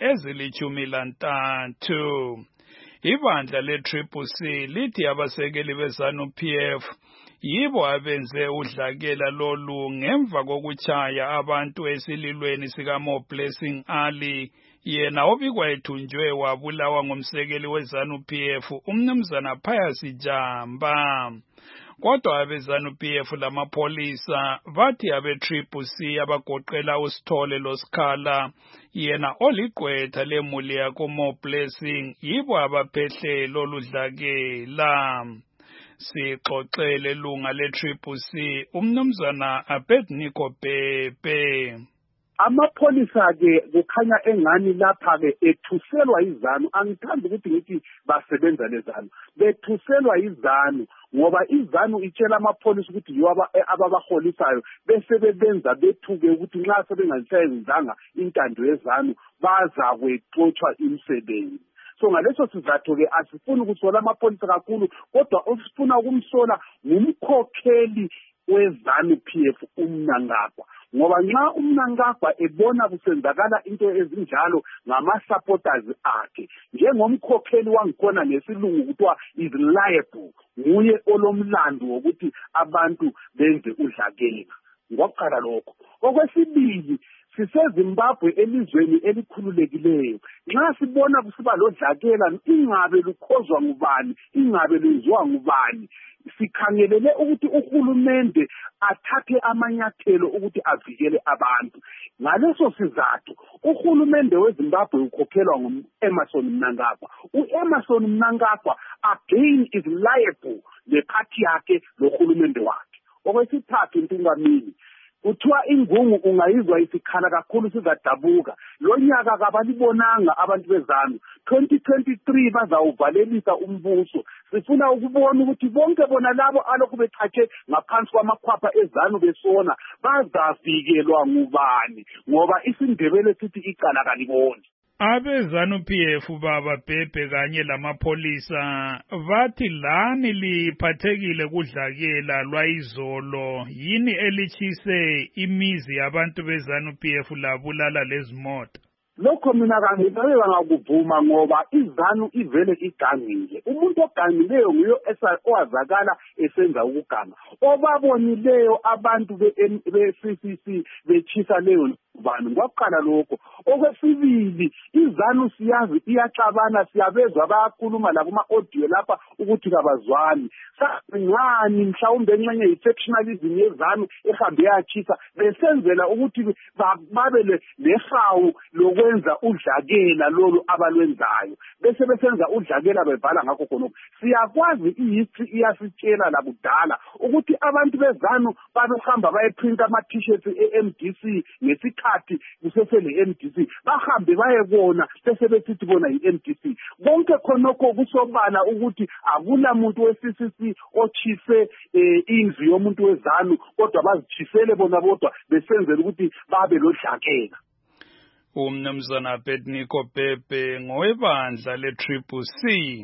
ezili-13. Ibandla le-CCC lithi abasekeli beZANU-PF yibo abenze udlakela lolu ngemva kokuchaya abantu esililweni sikaMo Blessing Ali yena obikwa ethunjwe wabulawa ngumsekeli weZANU-PF umnumzana Pius Jamba. Kodwa abeZANU-PF lamapholisa bathi abe-CCC abagoqela uSithole loSikhala yena oligqwetha lemuli yakoMo Blessing yibo abaphehle lolu dlakela. Sixoxele lunga le-CCC umnumzana Abednego Pepe. Amapholisa-ke kukhanya engani lapha-ke ethuselwa izanu. Angithandi ukuthi ngithi basebenza lezanu, bethuselwa izanu ngoba izanu itshela amapholisa ukuthi yiwo ababaholisayo bese bebenza bethuke ukuthi nxa sebengayisayenzanga intando yezanu bazakwexotshwa imisebenzi. So ngaleso sizatho-ke asifuni ukusola amapholisa kakhulu kodwa osifuna ukumsola ngumkhokheli weZANU-PF uMnangagwa. Ngoba nxa uMnangagwa ebona kusenzakala into ezinjalo ngama-supporters akhe njengomkhokheli wangikhona ngesilungu kuthiwa is liable, nguye olomlando wokuthi abantu benze udlakela. Ngokuqala lokho. Okwesibili, siseZimbabwe elizweni elikhululekileyo. Nxa sibona kusiba lodlakela ingabe lukhozwa ngubani, ingabe lenziwa ngubani, sikhangelele ukuthi uhulumende athathe amanyathelo ukuthi avikele abantu. Ngaleso sizathu uhulumende weZimbabwe ukhokhelwa nguEmmerson Mnangagwa. uEmmerson Mnangagwa again is liable lephathi yakhe lohulumende wakhe. Okwesithathu Ntungamili, kuthiwa ingungu ungayizwa isikhala kakhulu sizadabuka. Lo nyaka kabalibonanga abantu bezanu. 2023 bazawuvalelisa umbuso. Sifuna ukubona ukuthi bonke bona labo alokhu bethathe ngaphansi kwamakhwapha ezanu besona bazavikelwa ngubani, ngoba isindebele sithi icala kaliboni. Abe-ZANU-PF baba Bhebhe kanye lamapholisa bathi lani liphathekile kudlakela lwayizolo yini elitshise imizi yabantu be-ZANU-PF labulala lezimota. Lokho mina kangibe bangakuvuma ngoba izanu ivele igangile. Umuntu ogangileyo nguyo owazakala esenza ukuganga. Obabonileyo abantu be-CCC betshisa leyo bantu kwaqala lokho. Okwesibili, izanu siyazi iyaxabana, siyabezwa bayakhuluma lakuma-audio lapha ukuthi kabazwani. Ngani mhlawumbe enxenye yi-sectionalism yezanu ehambe yatshisa besenzela ukuthi babe lehawu lokwenza udlakela lolu abalwenzayo. Bese besenza udlakela bebhala ngakho khonokho. Siyakwazi i-history iyasitshela lakudala ukuthi abantu bezanu babehamba bayeprinta ama-t-shirts e-MDC ngesikhathi kusesele MDC. Bahambe bayebona bese besithi bona yi-MDC. Bonke khonokho kusobala ukuthi akula muntu we-CCC otshise indlu yomuntu wezanu, kodwa bazitshisele bona bodwa besenzela ukuthi babe lodlakela. Umnumzana Abednego Bhebhe ngowebandla le-CCC.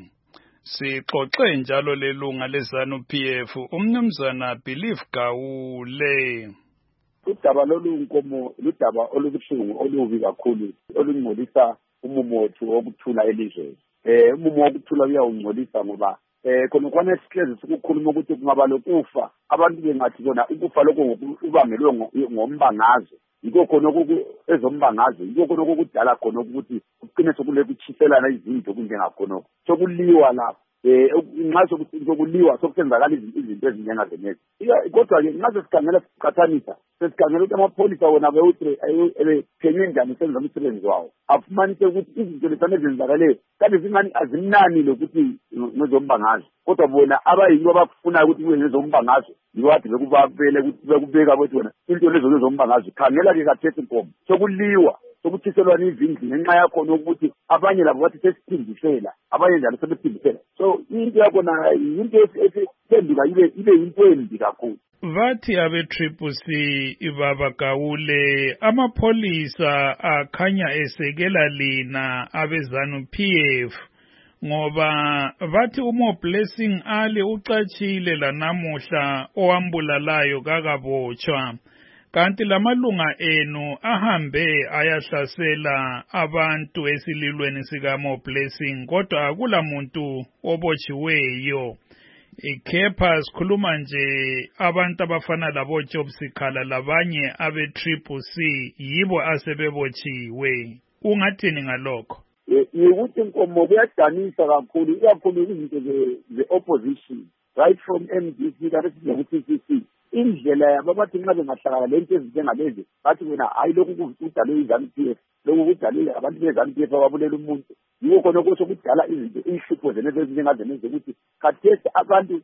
Sixoxe njalo lelunga le-ZANU-PF umnumzana Believe Gawule. Udaba lolunkomo ludaba olubuhlungu olubi kakhulu olungcolisa umumo wethu wokuthula elizweni. Umumo wokuthula uyawungcolisa ngoba khona esihlezi sikukhuluma ukuthi kungaba lokufa abantu bengathi bona ukufa lokho ubangelwe ngombangazo. Yiko khona ezombangazo, yiko khona okudala khona ukuthi kuqine sokulekutshiselana izinto kunjengakhona sokuliwa lapha. Nxa sokuliwa sokusenzakala izinto ezinjengazenezi. Kodwa ke nxa sesikhangela siqhathanisa, sesikhangela ukuthi amapholisa wona ebephenye njani senza umsebenzi wawo, afumanise ukuthi izinto lesana ezenzakaleyo kanti zingani azimnani lokuthi ngezombangazo, kodwa bona abayibo abafunayo ukuthi kube ngezombangazo yibo kade bekubapele ukuthi bekubeka bethi wona into lezo ngezombangazo. Khangela-ke kathethi inkomo sokuliwa sokuthiselwana izindlu ngenxa yakhona ukuthi abanye labo bathi sesiphindisela, abanye njalo sebephindisela. So into yakhona yinto esiphenduka ibe yinto embi kakhulu. Vathi abe-CCC Baba Gawule amapholisa akhanya esekela lina abe-ZANU-PF ngoba vathi uMoblessing Ali ucatshile lanamuhla owambulalayo kakabotshwa. Kanti lamalunga enu ahambe ayahlasela abantu esililweni sikaMoblessing kodwa akula muntu obotshiweyo. Ikepha sikhuluma nje abantu abafana labo Job Sikhala labanye abe-CCC yibo asebebotshiwe. Ungathini ngalokho? Yikuthi inkomo kuyadanisa kakhulu, ikakhulu izinto ze-opposition right from MDC kanti size-CCC. Indlela yabo bathi nxa bengahlangana lento ezinjengalezi bathi wena hayi lokhu kudalwe iZANU-PF, lokhu kudalwe abantu be-ZANU-PF ababulela umuntu. Yiko khona ukuthi kudala izinto inhlupho zenezi ezinjengazenezi ukuthi khathesi abantu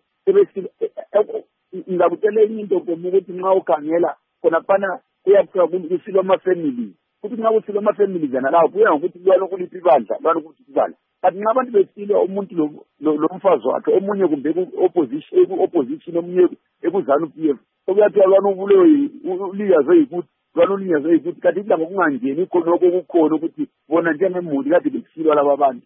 ngizakutshela enye into nkomo ukuthi nxa ukhangela khonaphana kuyakuthiwa kusilwa ama-family, ukuthi nxa kusilwa ama-family zana lawo kuya ngokuthi lwalokuliphi ibandla lwalokuliphi ibandla. Kanti nxa abantu besilwa umuntu lomfazi wakhe omunye kumbe ku-opposition omunye eku-ZANU-PF okuyathiwa lwanuliyazwe yikuthi lwanuliyazwe yikuthi kanti kudla ngokungangeni khonokho kukhona ukuthi bona njengemuli kade bekusilwa laba bantu.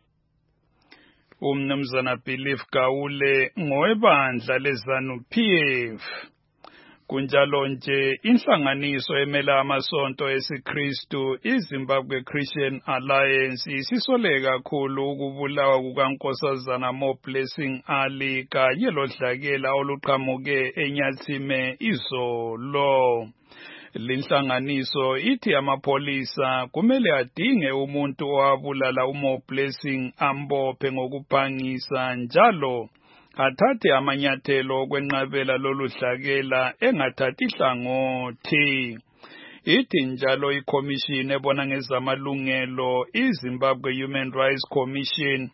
Umnumzana Believe Gawule ngowebandla le-ZANU-PF. Kunjalo nje inhlanganiso emela amasonto esiKristu iZimbabwe Christian Alliance isisole kakhulu ukubulawa kukaNkosazana Moblessing Ali kanye lodlakela oluqhamuke eNyatsime izolo. Linhlanganiso ithi amapholisa kumele adinge umuntu owabulala uMoblessing ambophe ngokuphangisa njalo athathe amanyathelo okwenqabela lolu dlakela engathathi hlangothi. Ithi njalo iCommission ebona ngezamalungelo iZimbabwe Human Rights Commission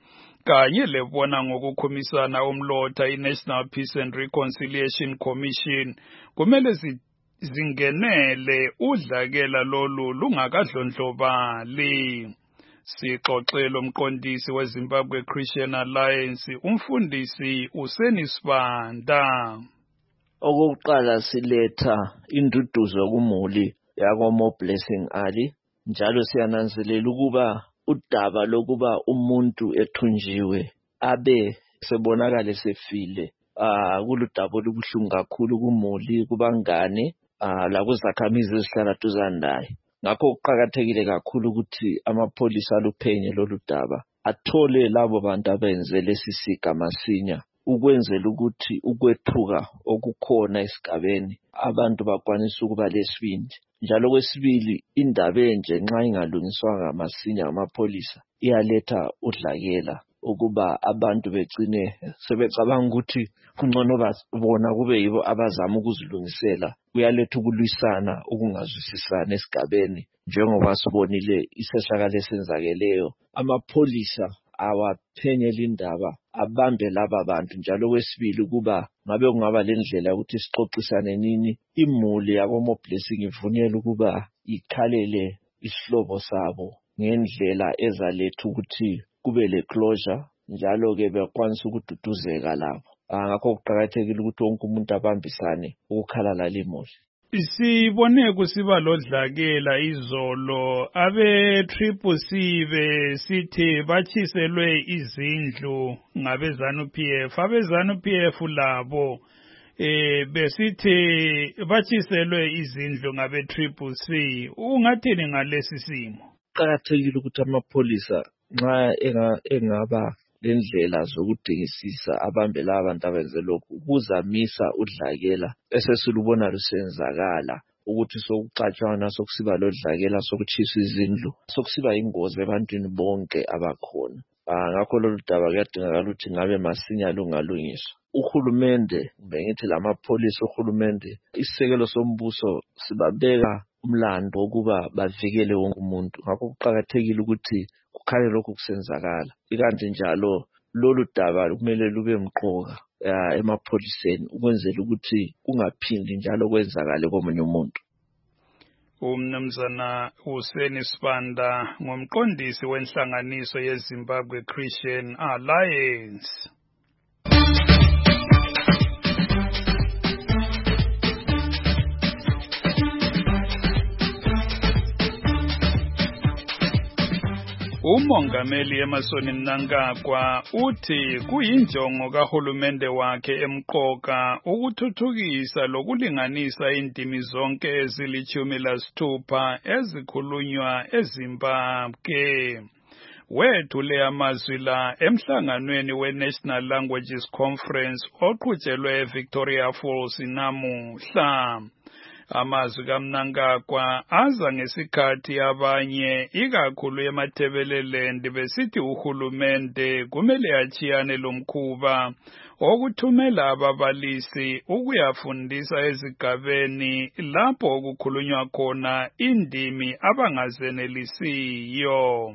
kanye lebona ngokukhumisana umlotha i-National Peace and Reconciliation Commission kumele zingenele udlakela lolu lungakadlondlobali. Sixoxela umqondisi weZimbabwe Christian Alliance umfundisi uSenisibanda. Okokuqala siletha induduzo kumuli yakomo Blessing Ali, njalo siyananzelela ukuba udaba lokuba umuntu ethunjiwe abe sebonakala sefile kuludaba olubuhlungu kakhulu kumuli, kubangane lakuzakhamizi ezihlala duzane naye. Ngakho kuqakathekile kakhulu ukuthi amapholisa aluphenye lolu daba athole labo bantu abenze lesi siga masinya, ukwenzela ukuthi ukwethuka okukhona esigabeni abantu bakwanise ukuba lesibindi. Njalo kwesibili, indaba enje nxa ingalungiswanga masinya amapholisa iyaletha udlakela ukuba abantu begcine sebecabanga ukuthi kungcono bona kube yibo abazama ukuzilungisela. Kuyaletha ukulwisana ukungazwisisana esigabeni, njengoba sibonile isehlakalo esenzakeleyo. Amapholisa awaphenyela indaba, abambe laba bantu. Njalo kwesibili, ukuba ngabe kungaba lendlela ukuthi sixoxisane nini, imuli yakomo Blessing ivunyelwe ukuba ikhalele isihlobo sabo ngendlela ezaletha ukuthi kube le closure, njalo ke bekwanisa ukududuzeka lapho. Ngakho kuqakathekile ukuthi wonke umuntu abambisane ukukhalala limuli. Sibone kusiba lodlakela izolo abe-CCC besithi batshiselwe izindlu ngabe-ZANU-PF. Abe-ZANU-PF labo besithi batshiselwe izindlu ngabe-CCC. Ungathini ngalesi simo? Kuqakathekile ukuthi amapholisa nxa engaba lendlela zokudingisisa abambe laba bantu abenze lokhu, ukuzamisa udlakela esesilubona lusenzakala, ukuthi sokucatshwana, sokusiba lodlakela, sokutshisa izindlu, sokusiba ingozi ebantwini bonke abakhona. Ngakho lolu daba kuyadingakala ukuthi ngabe masinya lungalungiswa. Uhulumende, bengithi lamapholisa, uhulumende, isisekelo sombuso sibabeka umlando wokuba bavikele wonke umuntu. Ngakho kuqakathekile ukuthi kukhale lokhu kusenzakala. Ikanti njalo lolu daba kumele lube mqoka emapholiseni ukwenzela ukuthi kungaphindi njalo kwenzakale komunye umuntu. Umnumzana uSenisibanda ngumqondisi wenhlanganiso yeZimbabwe Christian Alliance. Umongameli Emmerson Mnangagwa uthi kuyinjongo kahulumende wakhe emqoka ukuthuthukisa lokulinganisa indimi zonke ezili-16 ezikhulunywa eZimbabwe. Wethule amazwi la emhlanganweni we-National Languages Conference oqhutshelwe eVictoria Falls namuhla. Amazwi kaMnangagwa aza ngesikhathi abanye ikakhulu eMathebeleland besithi uhulumende kumele achiyane lomkhuba okuthumela ababalisi ukuyafundisa ezigabeni lapho okukhulunywa khona indimi abangazenelisiyo.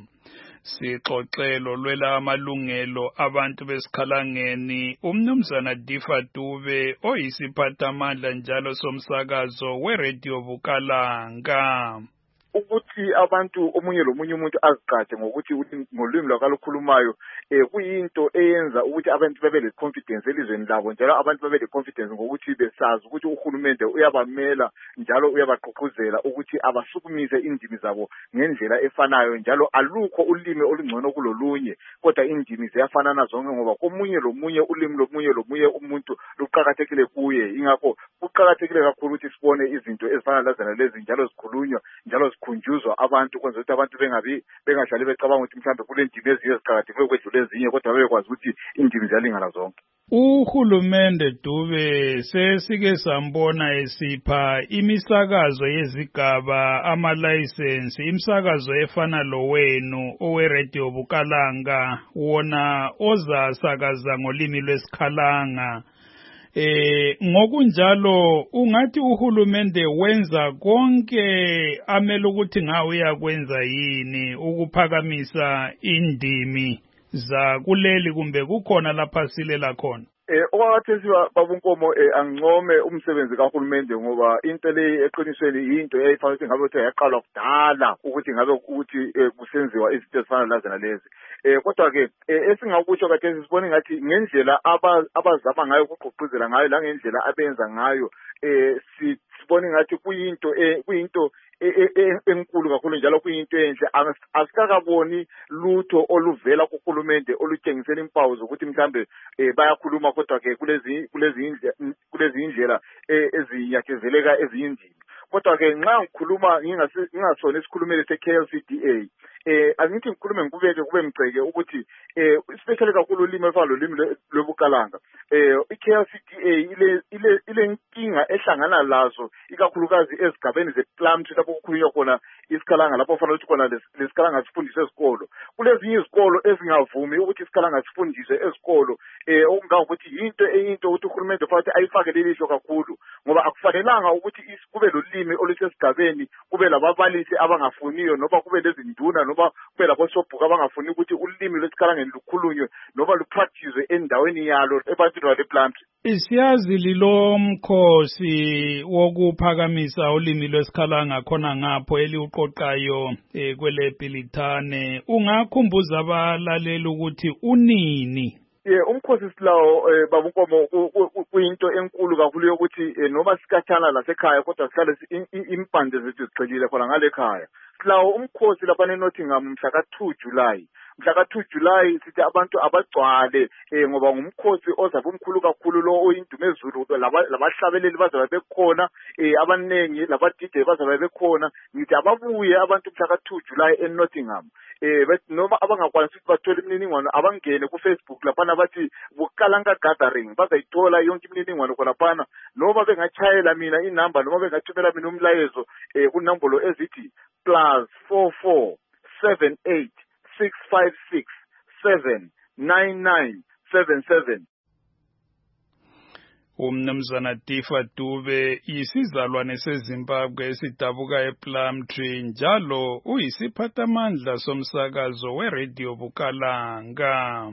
Sixoxelo lwela amalungelo abantu besikhalangeni umnumzana Difa Dube oyisiphathamandla njalo somsakazo weRadio Bukalanga. Ukuthi abantu omunye lomunye umuntu azigade ngokuthi ngolimi lwakalukhulumayo kuyinto eyenza ukuthi abantu babe le confidence elizweni labo, njalo abantu babe le confidence ngokuthi besazi ukuthi uhulumende uyabamela njalo uyabaqhuquzela ukuthi abasukumise indimi zabo ngendlela efanayo, njalo alukho ulimi olungcono kulolunye, kodwa indimi ziyafanana zonke ngoba komunye lomunye ulimi lomunye umuntu luqhakathekile kuye. Ingakho kuqhakathekile kakhulu ukuthi sibone izinto ezifana lazana lezi njalo zikhulunywa njalo zikhunjuzwa abantu kwenza ukuthi abantu bengahlali becabanga ukuthi mhlawumbe kule ndimi ezinye eziqakathekile ukwedlula ezinye, kodwa bebekwazi ukuthi indimi ziyalingana zonke. Uhulumende Dube sesike sambona esipha imisakazo yezigaba amalayisensi, imsakazo efana lowenu oweRadio Bukalanga wona ozasakaza ngolimi lwesikhalanga. Ngokunjalo ungathi uhulumende wenza konke amele ukuthi ngawe uyakwenza yini ukuphakamisa indimi zakuleli kumbe kukhona lapha silela khona? Okwakhathesi babunkomo angincome umsebenzi kahulumende ngoba into le eqinisweni into eyayifanele ukuthi ngabe uthe yaqalwa kudala ukuthi ngabe ukuthi kusenziwa izinto ezifana lazena lezi. Kodwa ke esingakusho khathesi sibone ngathi ngendlela abazama ngayo ukugqugquzela ngayo la ngendlela abenza ngayo sibone ngathi kuyinto enkulu kakhulu njalo kuyinto enhle. Asikakaboni lutho oluvela kuhulumende olutshengisela impawu zokuthi mhlambe bayakhuluma kodwa ke kulezi indlela ezinyathezeleka eziyindimi. Kodwa ke nxa ngikhuluma ngingasona isikhulumeli se-KLCDA angithi ngikhulume ngikubeke kube mgceke ukuthi especially kakhulu ulimi efana lolimi lobukalanga i-KLCDA ile nkinga ehlangana lazo ikakhulukazi ezigabeni ze-Plumtree lapho kukhulunywa khona isikalanga lapho kufanele ukuthi khona lesikalanga sifundiswe esikolo. Kulezinye izikolo ezingavumi ukuthi isikalanga sifundiswe esikolo okungangokuthi yinto ukuthi uhulumende futhi ayifake lelisho kakhulu ngoba akufanelanga ukuthi kube lolimi olusesigabeni kube lababalisi abangafuniyo noma kube lezinduna noma kube labosobhuku abangafuni ukuthi ulimi lwesikalangeni lukhulunywe noma lupractice endaweni yalo ebantwini bale-Plumtree. Isiyazi lilo mkhosi wokuphakamisa ulimi lwesikhalanga khona ngapho eliuqoqayo kwele Bhilithane. Ungakhumbuza abalaleli ukuthi unini? Umkhosi silawo babunkomo kuyinto enkulu kakhulu yokuthi noma sikhathana lasekhaya kodwa sihlale impande zethu zigxilile khona ngale khaya. Silawo umkhosi lapha eNottingham mhla ka-2 July. Mhla ka-2 July sithi abantu abagcwale ngoba ngumkhosi ozabe umkhulu kakhulu lo oyindumezulu labahlabeleli bazabe bekhona abanengi laba-DJ bazabe bekhona. Ngithi ababuye abantu mhla ka-2 July eNottingham. Noma abangakwanisi ukuthi bathole imininingwane abangene ku-Facebook laphana bathi Bukalanga Gathering bazayithola yonke imininingwane khonaphana noma bengachayela mina inamba noma bengathumela mina umlayezo kunambolo ezithi +44 78 656 79977. Umnumzana Tifa Dube yisizalwane seZimbabwe esidabuka ePlumtree njalo uyisiphathamandla somsakazo weRadio Bukalanga.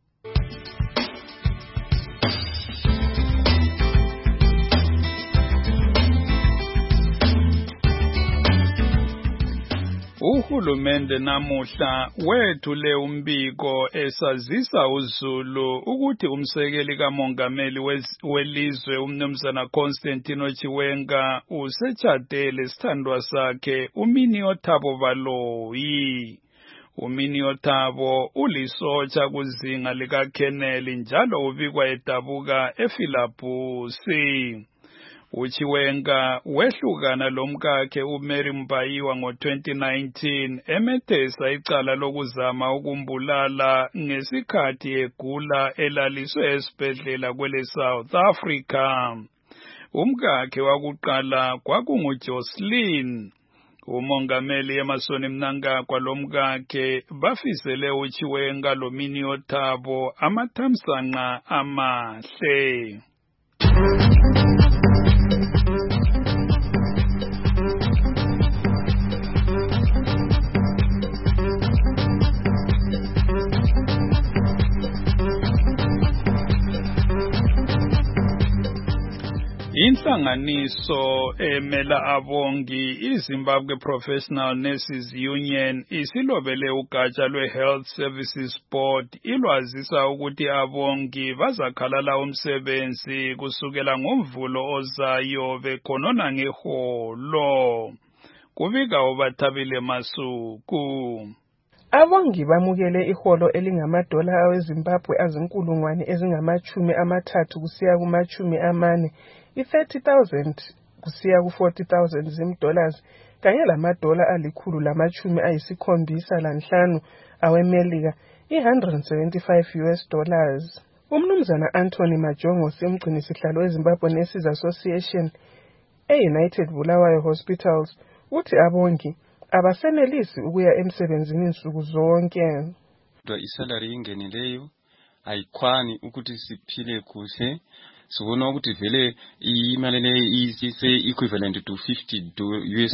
Uhulumende namuhla wethule umbiko esazisa uZulu ukuthi umsekeli kamongameli welizwe umnumzana Constantino Chiwenga usechadele sithandwa sakhe uMinnie Thabo Baloyi. uMinnie Thabo ulisotsha kuzinga likaKheneli njalo ubikwa edabuka ePhilaphusi. uChiwenga wehlukana lomkakhe uMary Mbayiwa ngo-2019 emethesa icala lokuzama ukumbulala ngesikhathi egula elaliswe esibhedlela kwele South Africa. Umkakhe wakuqala kwakunguJocelyn. Umongameli Emmerson Mnangagwa lomkakhe bafisele uChiwenga loMinnie Thabo amathamsanqa amahle. Inhlanganiso emela abongi iZimbabwe Professional Nurses Union isilobele ugatsha lwe-Health Services Board ilwazisa ukuthi abongi bazakhalala umsebenzi kusukela ngoMvulo ozayo bekhonona ngeholo. Kubika uBathabile Masuku. Abongi bamukele iholo elingamadola aweZimbabwe azinkulungwane ezingama-30 kusiya kuma-40, i-30,000 kusiya ku-40,000 zim-dollars kanye lamadola $175 aweMelika, i-$175. Umnumzana Anthony Majongo semgcini sihlalo weZimbabwe Nurses Association e-United Bulawayo Hospitals uthi abongi abasenelisi ukuya emsebenzini insuku zonke. Isalary ingenileyo ayikwani ukuthi siphile kuhle. Sibona ukuthi vele imali le ise equivalent to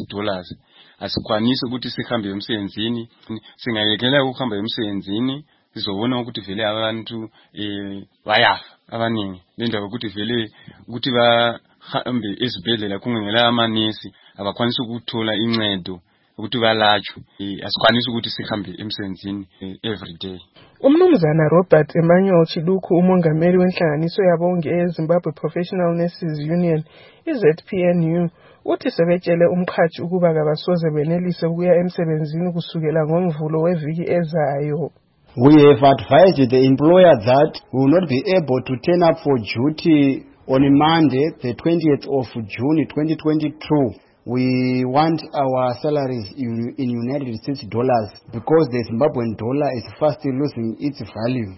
$50. Asikwanisi ukuthi sihambe emsebenzini, singayekela ukuhamba emsebenzini sizobona ukuthi vele abantu bayafa abaningi lendaba ukuthi vele ukuthi bahambe esibhedlela kungela amanesi abakwanisa ukuthola incedo ukuthi balatshwe asikwanisa ukuthi sihambe emsebenzini every day. Umnumzana Robert Emmanuel Chiluku, umongameli wenhlanganiso yabongi eZimbabwe Professional Nurses Union, iZPNU, uthi sebetshele umqhatshi ukuba kabasoze benelise ukuya emsebenzini kusukela ngoMvulo weviki ezayo. We have advised the employer that we will not be able to turn up for duty on Monday, the 20th of June 2022. We want our salaries in United States dollars because the Zimbabwean dollar is fast losing its value.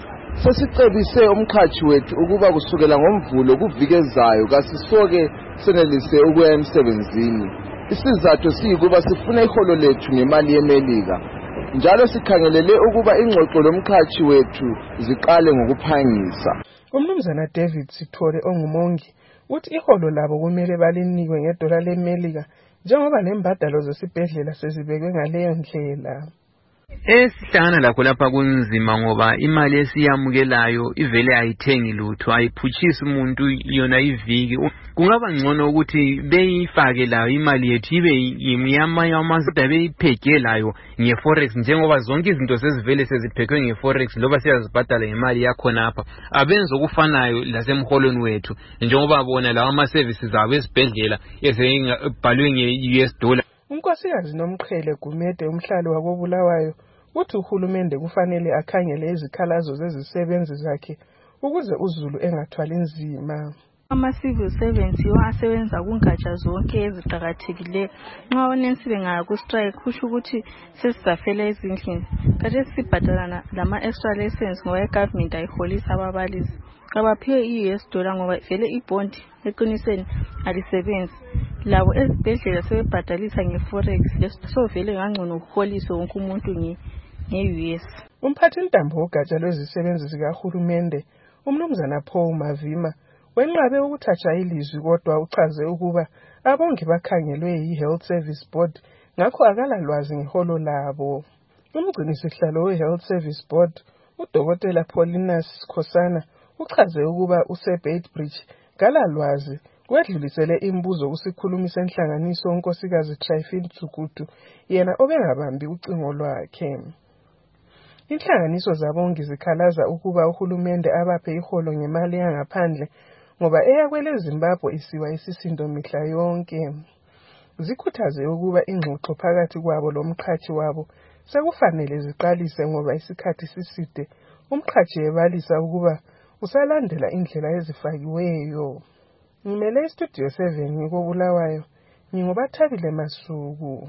Sesicebise umqhatshi wethu ukuba kusukela ngoMvulo kuviki ezayo kasisoke senelise ukuya emsebenzini. Isizathu siyikuba sifuna iholo lethu ngemali yeMelika. Njalo sikhangelele ukuba ingxoxo lomqhatshi wethu ziqale ngokuphangisa. Umnumzana David Sithole ongumongi uthi iholo labo kumele balinikwe ngedola leMelika njengoba nembadalo zesibhedlela sezibekwe ngaleyo ndlela. Esihlangana lakho lapha kunzima ngoba imali esiyamukelayo ivele ayithengi lutho, ayiphutshisi umuntu yona iviki. Kungaba ngcono ukuthi beyifake layo imali yethu ibe yimnyama amazuda beyipheke layo ngeforex njengoba zonke izinto sezivele seziphekwe ngeforex loba siyazibhadala ngemali yakhona apha. Abenza okufanayo lasemholweni wethu njengoba bona lawa ama-services abo esibhedlela ezibhalwe nge-US dollar. Unkosikazi Nomqhele Gumede umhlali wakoBulawayo uthi uhulumende kufanele akhangele izikhalazo zezisebenzi zakhe ukuze uZulu engathwali nzima. Ama-civil servants yiwo asebenza kungatsha zonke eziqakathekileyo. Nxa onensi bengaya ku-strike kusho ukuthi sesizafela ezindlini. Kade sibhadalana lama-extra lessons ngoba i-government ayiholisa ababalisi. Abaphiwe i-US dollar ngoba vele ibhondi eqinisweni alisebenzi. Labo ezibhedlela sebebhadalisa ngeforex so vele ngangcono ukuholisa wonke umuntu nge-US. Umphathintambo wogatsha lwezisebenzi zikahulumende umnumzana Paul Mavima wenqabe ukuthatha ilizwi kodwa uchaze ukuba abongi bakhangelwe yi-Health Service Board ngakho akalalwazi ngeholo labo. Umgcinisihlalo we-Health Service Board uDokotela Paulinus Khosana uchaze ukuba uSebate kalalwazi kwedlulisele imbuzo kusikhulumi senhlanganiso unkosikazi Tryphon Tsukudu yena obengabambi ucingo lwakhe. Inhlanganiso zabongi zikhalaza ukuba uhulumende abaphe iholo ngemali yangaphandle ngoba eyakwele Zimbabwe isiwa isisindo mihla yonke. Zikhuthaze ukuba ingxoxo phakathi kwabo lomqhatshi wabo sekufanele ziqalise ngoba isikhathi siside. Umqhatshi ebalisa ukuba usalandela indlela ezifakiweyo. Ngimele istudio 7 ngikoBulawayo, ngingoBathabile Masuku.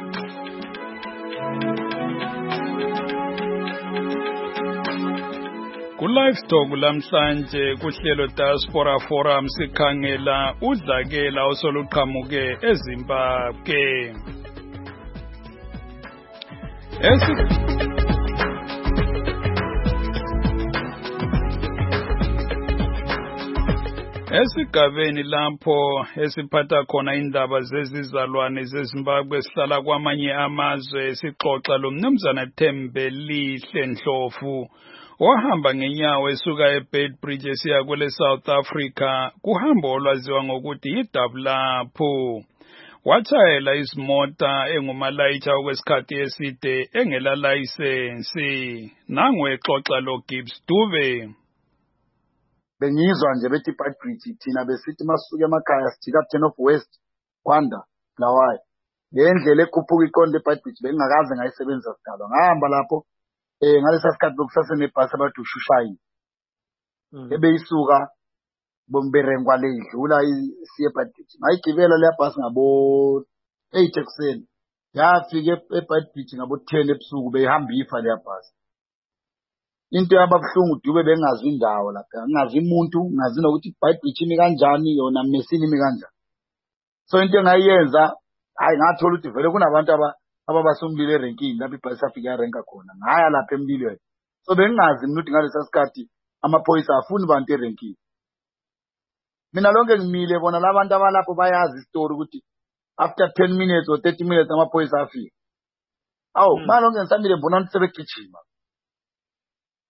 Ku-Livestock lamhlanje kuhlelo Diaspora Forum sikhangela udlakela osoluqhamuke eZimbabwe. Esigabeni lapho esiphatha khona indaba zezizalwane zeZimbabwe sihlala kwamanye amazwe sixoxa lomnumzana Thembelihle Ndlovu wahamba ngenyawo esuka eBeitbridge esiya kwele South Africa kuhambo olwaziwa ngokuthi yiDablapho. Watshayela izimota engumalayitsha okwesikhathi eside engela license. Nangu exoxa lo Gibbs Dube. Bengizwa nje bethi Beitbridge thina besithi masuke emakhaya sijika 10 of West Kwanda Lawayi. Ngendlela ekhuphuka iqonde eBeitbridge bengingakaze ngayisebenzisa sidalwa. Ngahamba lapho ngalesa sikhathi bokusase nebhasi abathi ushushayi. Ebeyisuka bomberengwa le idlula isiye eBeitbridge. Ngayigibela le bhasi ngabo 8 ekuseni. Yafika eBeitbridge ngabo 10 ebusuku behamba ifa le bhasi. Into yababuhlungu Dube bengazi indawo lapha ngazi umuntu ngazi nokuthi iBeitbridge imi kanjani yona mesini imi kanjani. So into engayenza hayi ngathola ukuthi vele kunabantu ababasomlilo erenkini lapha ibhasi afika erenka khona ngaya lapha emlilweni. So bengazi mina ukuthi ngalesa sikhathi amaphoyisa afuni bantu erenkini. Mina lonke ngimile bona labantu abalapho bayazi istory ukuthi after 10 minutes or 30 minutes amaphoyisa afika. Awu malonke ngisamile mbona ukuthi sebegijima.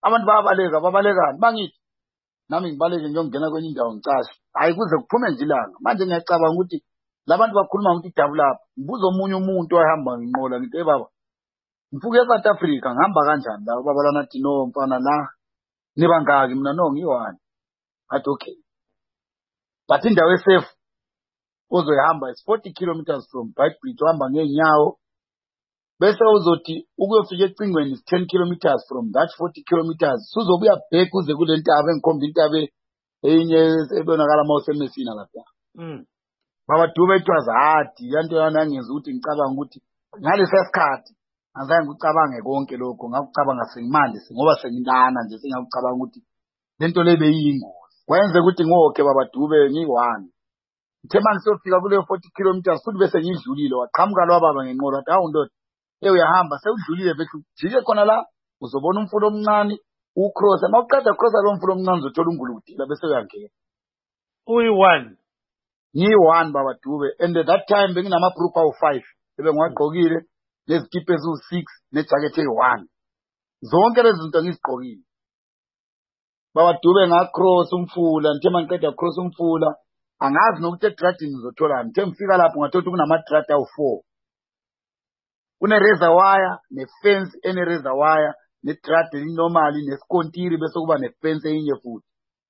abantu babalekani bangithi nami ngibaleke ngiyongena kwenye indawo ngicashe hayi kuze kuphume nje ilanga manje ngiyacabanga ukuthi labantu bakhuluma ukuthi idabu lapha ngibuza omunye umuntu wahamba nginqola ngithi baba mfuke eSouth Africa ngihamba kanjani la baba lana athi no mfana la niba ngaki mina no ngiyi-1 athi okay but indawo esafe ozoyihamba is 40 kilometers from Beitbridge uhamba ngeenyawo bese uzothi ukuyofika ecingweni is 10 kilometers from that 40 kilometers suzobuya back uze kule ntaba engikhomba intaba enye ebonakala mawusemesina lapha baba Dube it was hard yanto yana ngenza ukuthi ngicabanga ukuthi ngalesa sikhathi azange ucabange konke lokho ngakucabanga sengimanje ngoba sengilana nje singakucabanga ukuthi lento lebe yingozi kwenze ukuthi ngokhe baba Dube ngi1 ngithema ngisofika kule 40 kilometers futhi bese ngidlulile waqhamuka lwababa ngenqola athi hawu ndoda uyahamba sewudlulile bethu jike khona la uzobona umfulo omncane ucross mawuqeda crossa lo mfulo omncane uzothola ungulukudila bese uyangena uyi1 ngi1 baba Dube and at that time benginamabhruku awu5 ebengiwagqokile nezikipa eziwu6 nejacket eyi1 zonke lezi zinto ngizigqokile baba Dube ngacross umfula ngithema ngiqeda cross umfula angazi nokuthi egradini ngizotholani ngithe ngifika lapho ngathola kunamadrata awu4 kune razor wire ne-fence ene-razor wire ne-drad normally nesikontiri bese kuba ne-fence eyinye futhi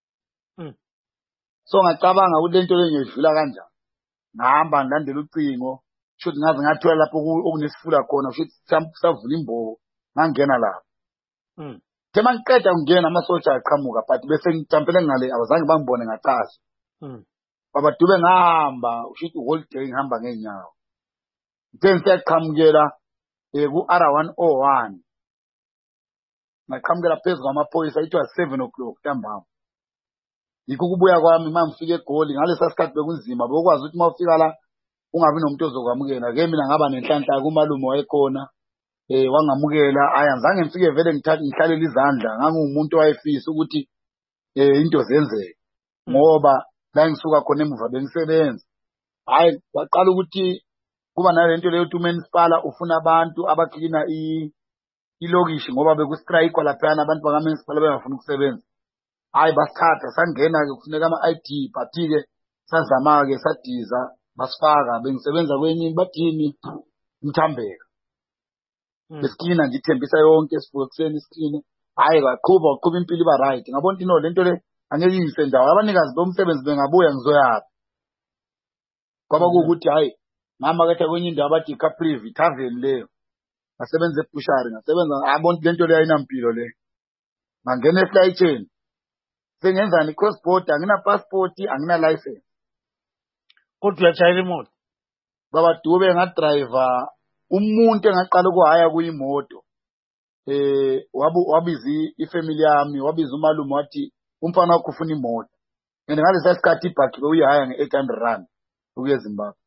so ngacabanga ukuthi lento le ngiyidlula kanjani ngahamba ngilandela ucingo shothi ngaze ngathola lapho okunesifula khona shothi savula imbobo ngangena lapho thema ngiqeda ngingena amasosha aqhamuka but bese ngitampele ngale abazange bangibone ngaqasha baba Dube ngahamba ushithi whole day ngihamba ngeenyawo then siyaqhamukela ku-R101 ngaqhamukela phezu kwamaphoyisa it was 7 o'clock ntambama yikho ukubuya kwami uma ngifika eGoli ngalesa sikhathi bekunzima bekwazi ukuthi uma ufika la ungabi nomuntu ozokwamukela ke mina ngaba nenhlanhla kumalume wayekhona wangamukela ayazange ngifike vele ngihlalele izandla ngangumuntu owayefisa ukuthi into zenzeke ngoba la ngisuka khona emuva bengisebenza hayi waqala ukuthi kuba nalento leyo ukuthi uMunicipal ufuna abantu abaklina ilokishi ngoba bekustrike lapha abantu bakaMunicipal bengafuna ukusebenza hayi basithatha sangena ke kufuneka ama-ID but-ke sazama-ke sadiza basifaka bengisebenza kwenye bathini Mthambeka besiklina nje ithembisa yonke sivuka ekuseni isiklina hayi waqhuba impilo iba right ngabona into lento le angeke ingisendawo abanikazi bomsebenzi bengabuya ngizoyaphi kwaba kuwukuthi hayi ngamaketha kwenye indawo bathi iCaprivi tavern leyo ngasebenza ebushari ngasebenza abona lento le ayinampilo le ngangena eflight chain sengenzani cross border angina passport angina license kodwa uyatshayela imoto baba Dube ngadriver umuntu engaqala ukuhaya kuyimoto wabizi ifamily yami wabiza umalume wathi umfana wakho ufuna imoto and ngalesa sikhathi ibhaki uyihaya nge-800 ukuya eZimbabwe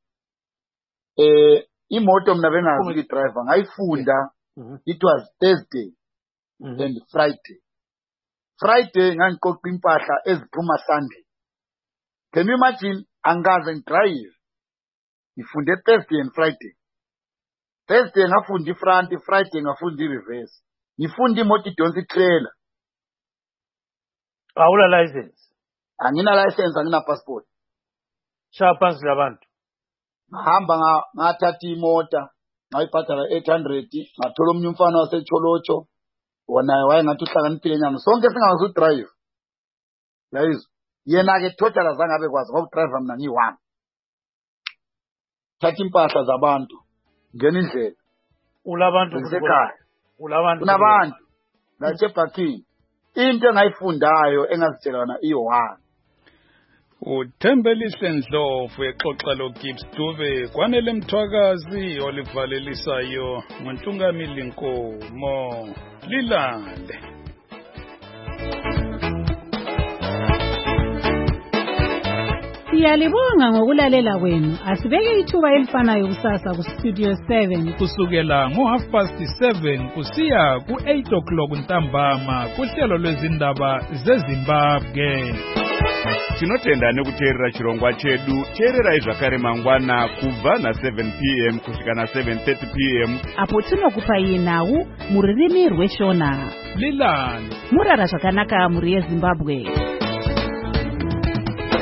imoto mina bengazi ukuyidriver ngayifunda it was Thursday and Friday ngangiqoqa impahla eziphuma Sunday can you imagine angaze ngidrive ngifunde Thursday and Friday Thursday ngafunda ifront Friday ngafunda ireverse ngifunda imoto idonsa itrailer awula license angina license angina passport shaphansi labantu ngahamba ngathatha imota ngayibhadala 800 ngathola omunye umfana waseCholocho wona wayengathi uhlakaniphile nyana sonke singazi udrive yayizo yena ke total azange abe kwazi ngoba udriver mina ngi1 thatha impahla zabantu ngena indlela ulabantu ngisekhaya kunabantu ngathi parking into engayifundayo engazitshelana i1 uThembelihle Ndlovu exoxa loGibbs Dube kwanele Mthwakazi olivalelisayo ngoNtungamili Nkomo lilande. Siyalibonga ngokulalela kwenu. Asibeke ithuba elifanayo kusasa ku Studio 7 kusukela ngo7:30 kusiya ku8 o'clock ntambama kuhlelo lwezindaba zeZimbabwe. Tinotenda nekuteerera chirongwa chedu. Teererai zvakare mangwana kubva na7 p.m. kusvika na7:30 p.m. apo tinokupai nhau muririmi rweshona. Lilani murara zvakanaka muri yeZimbabwe.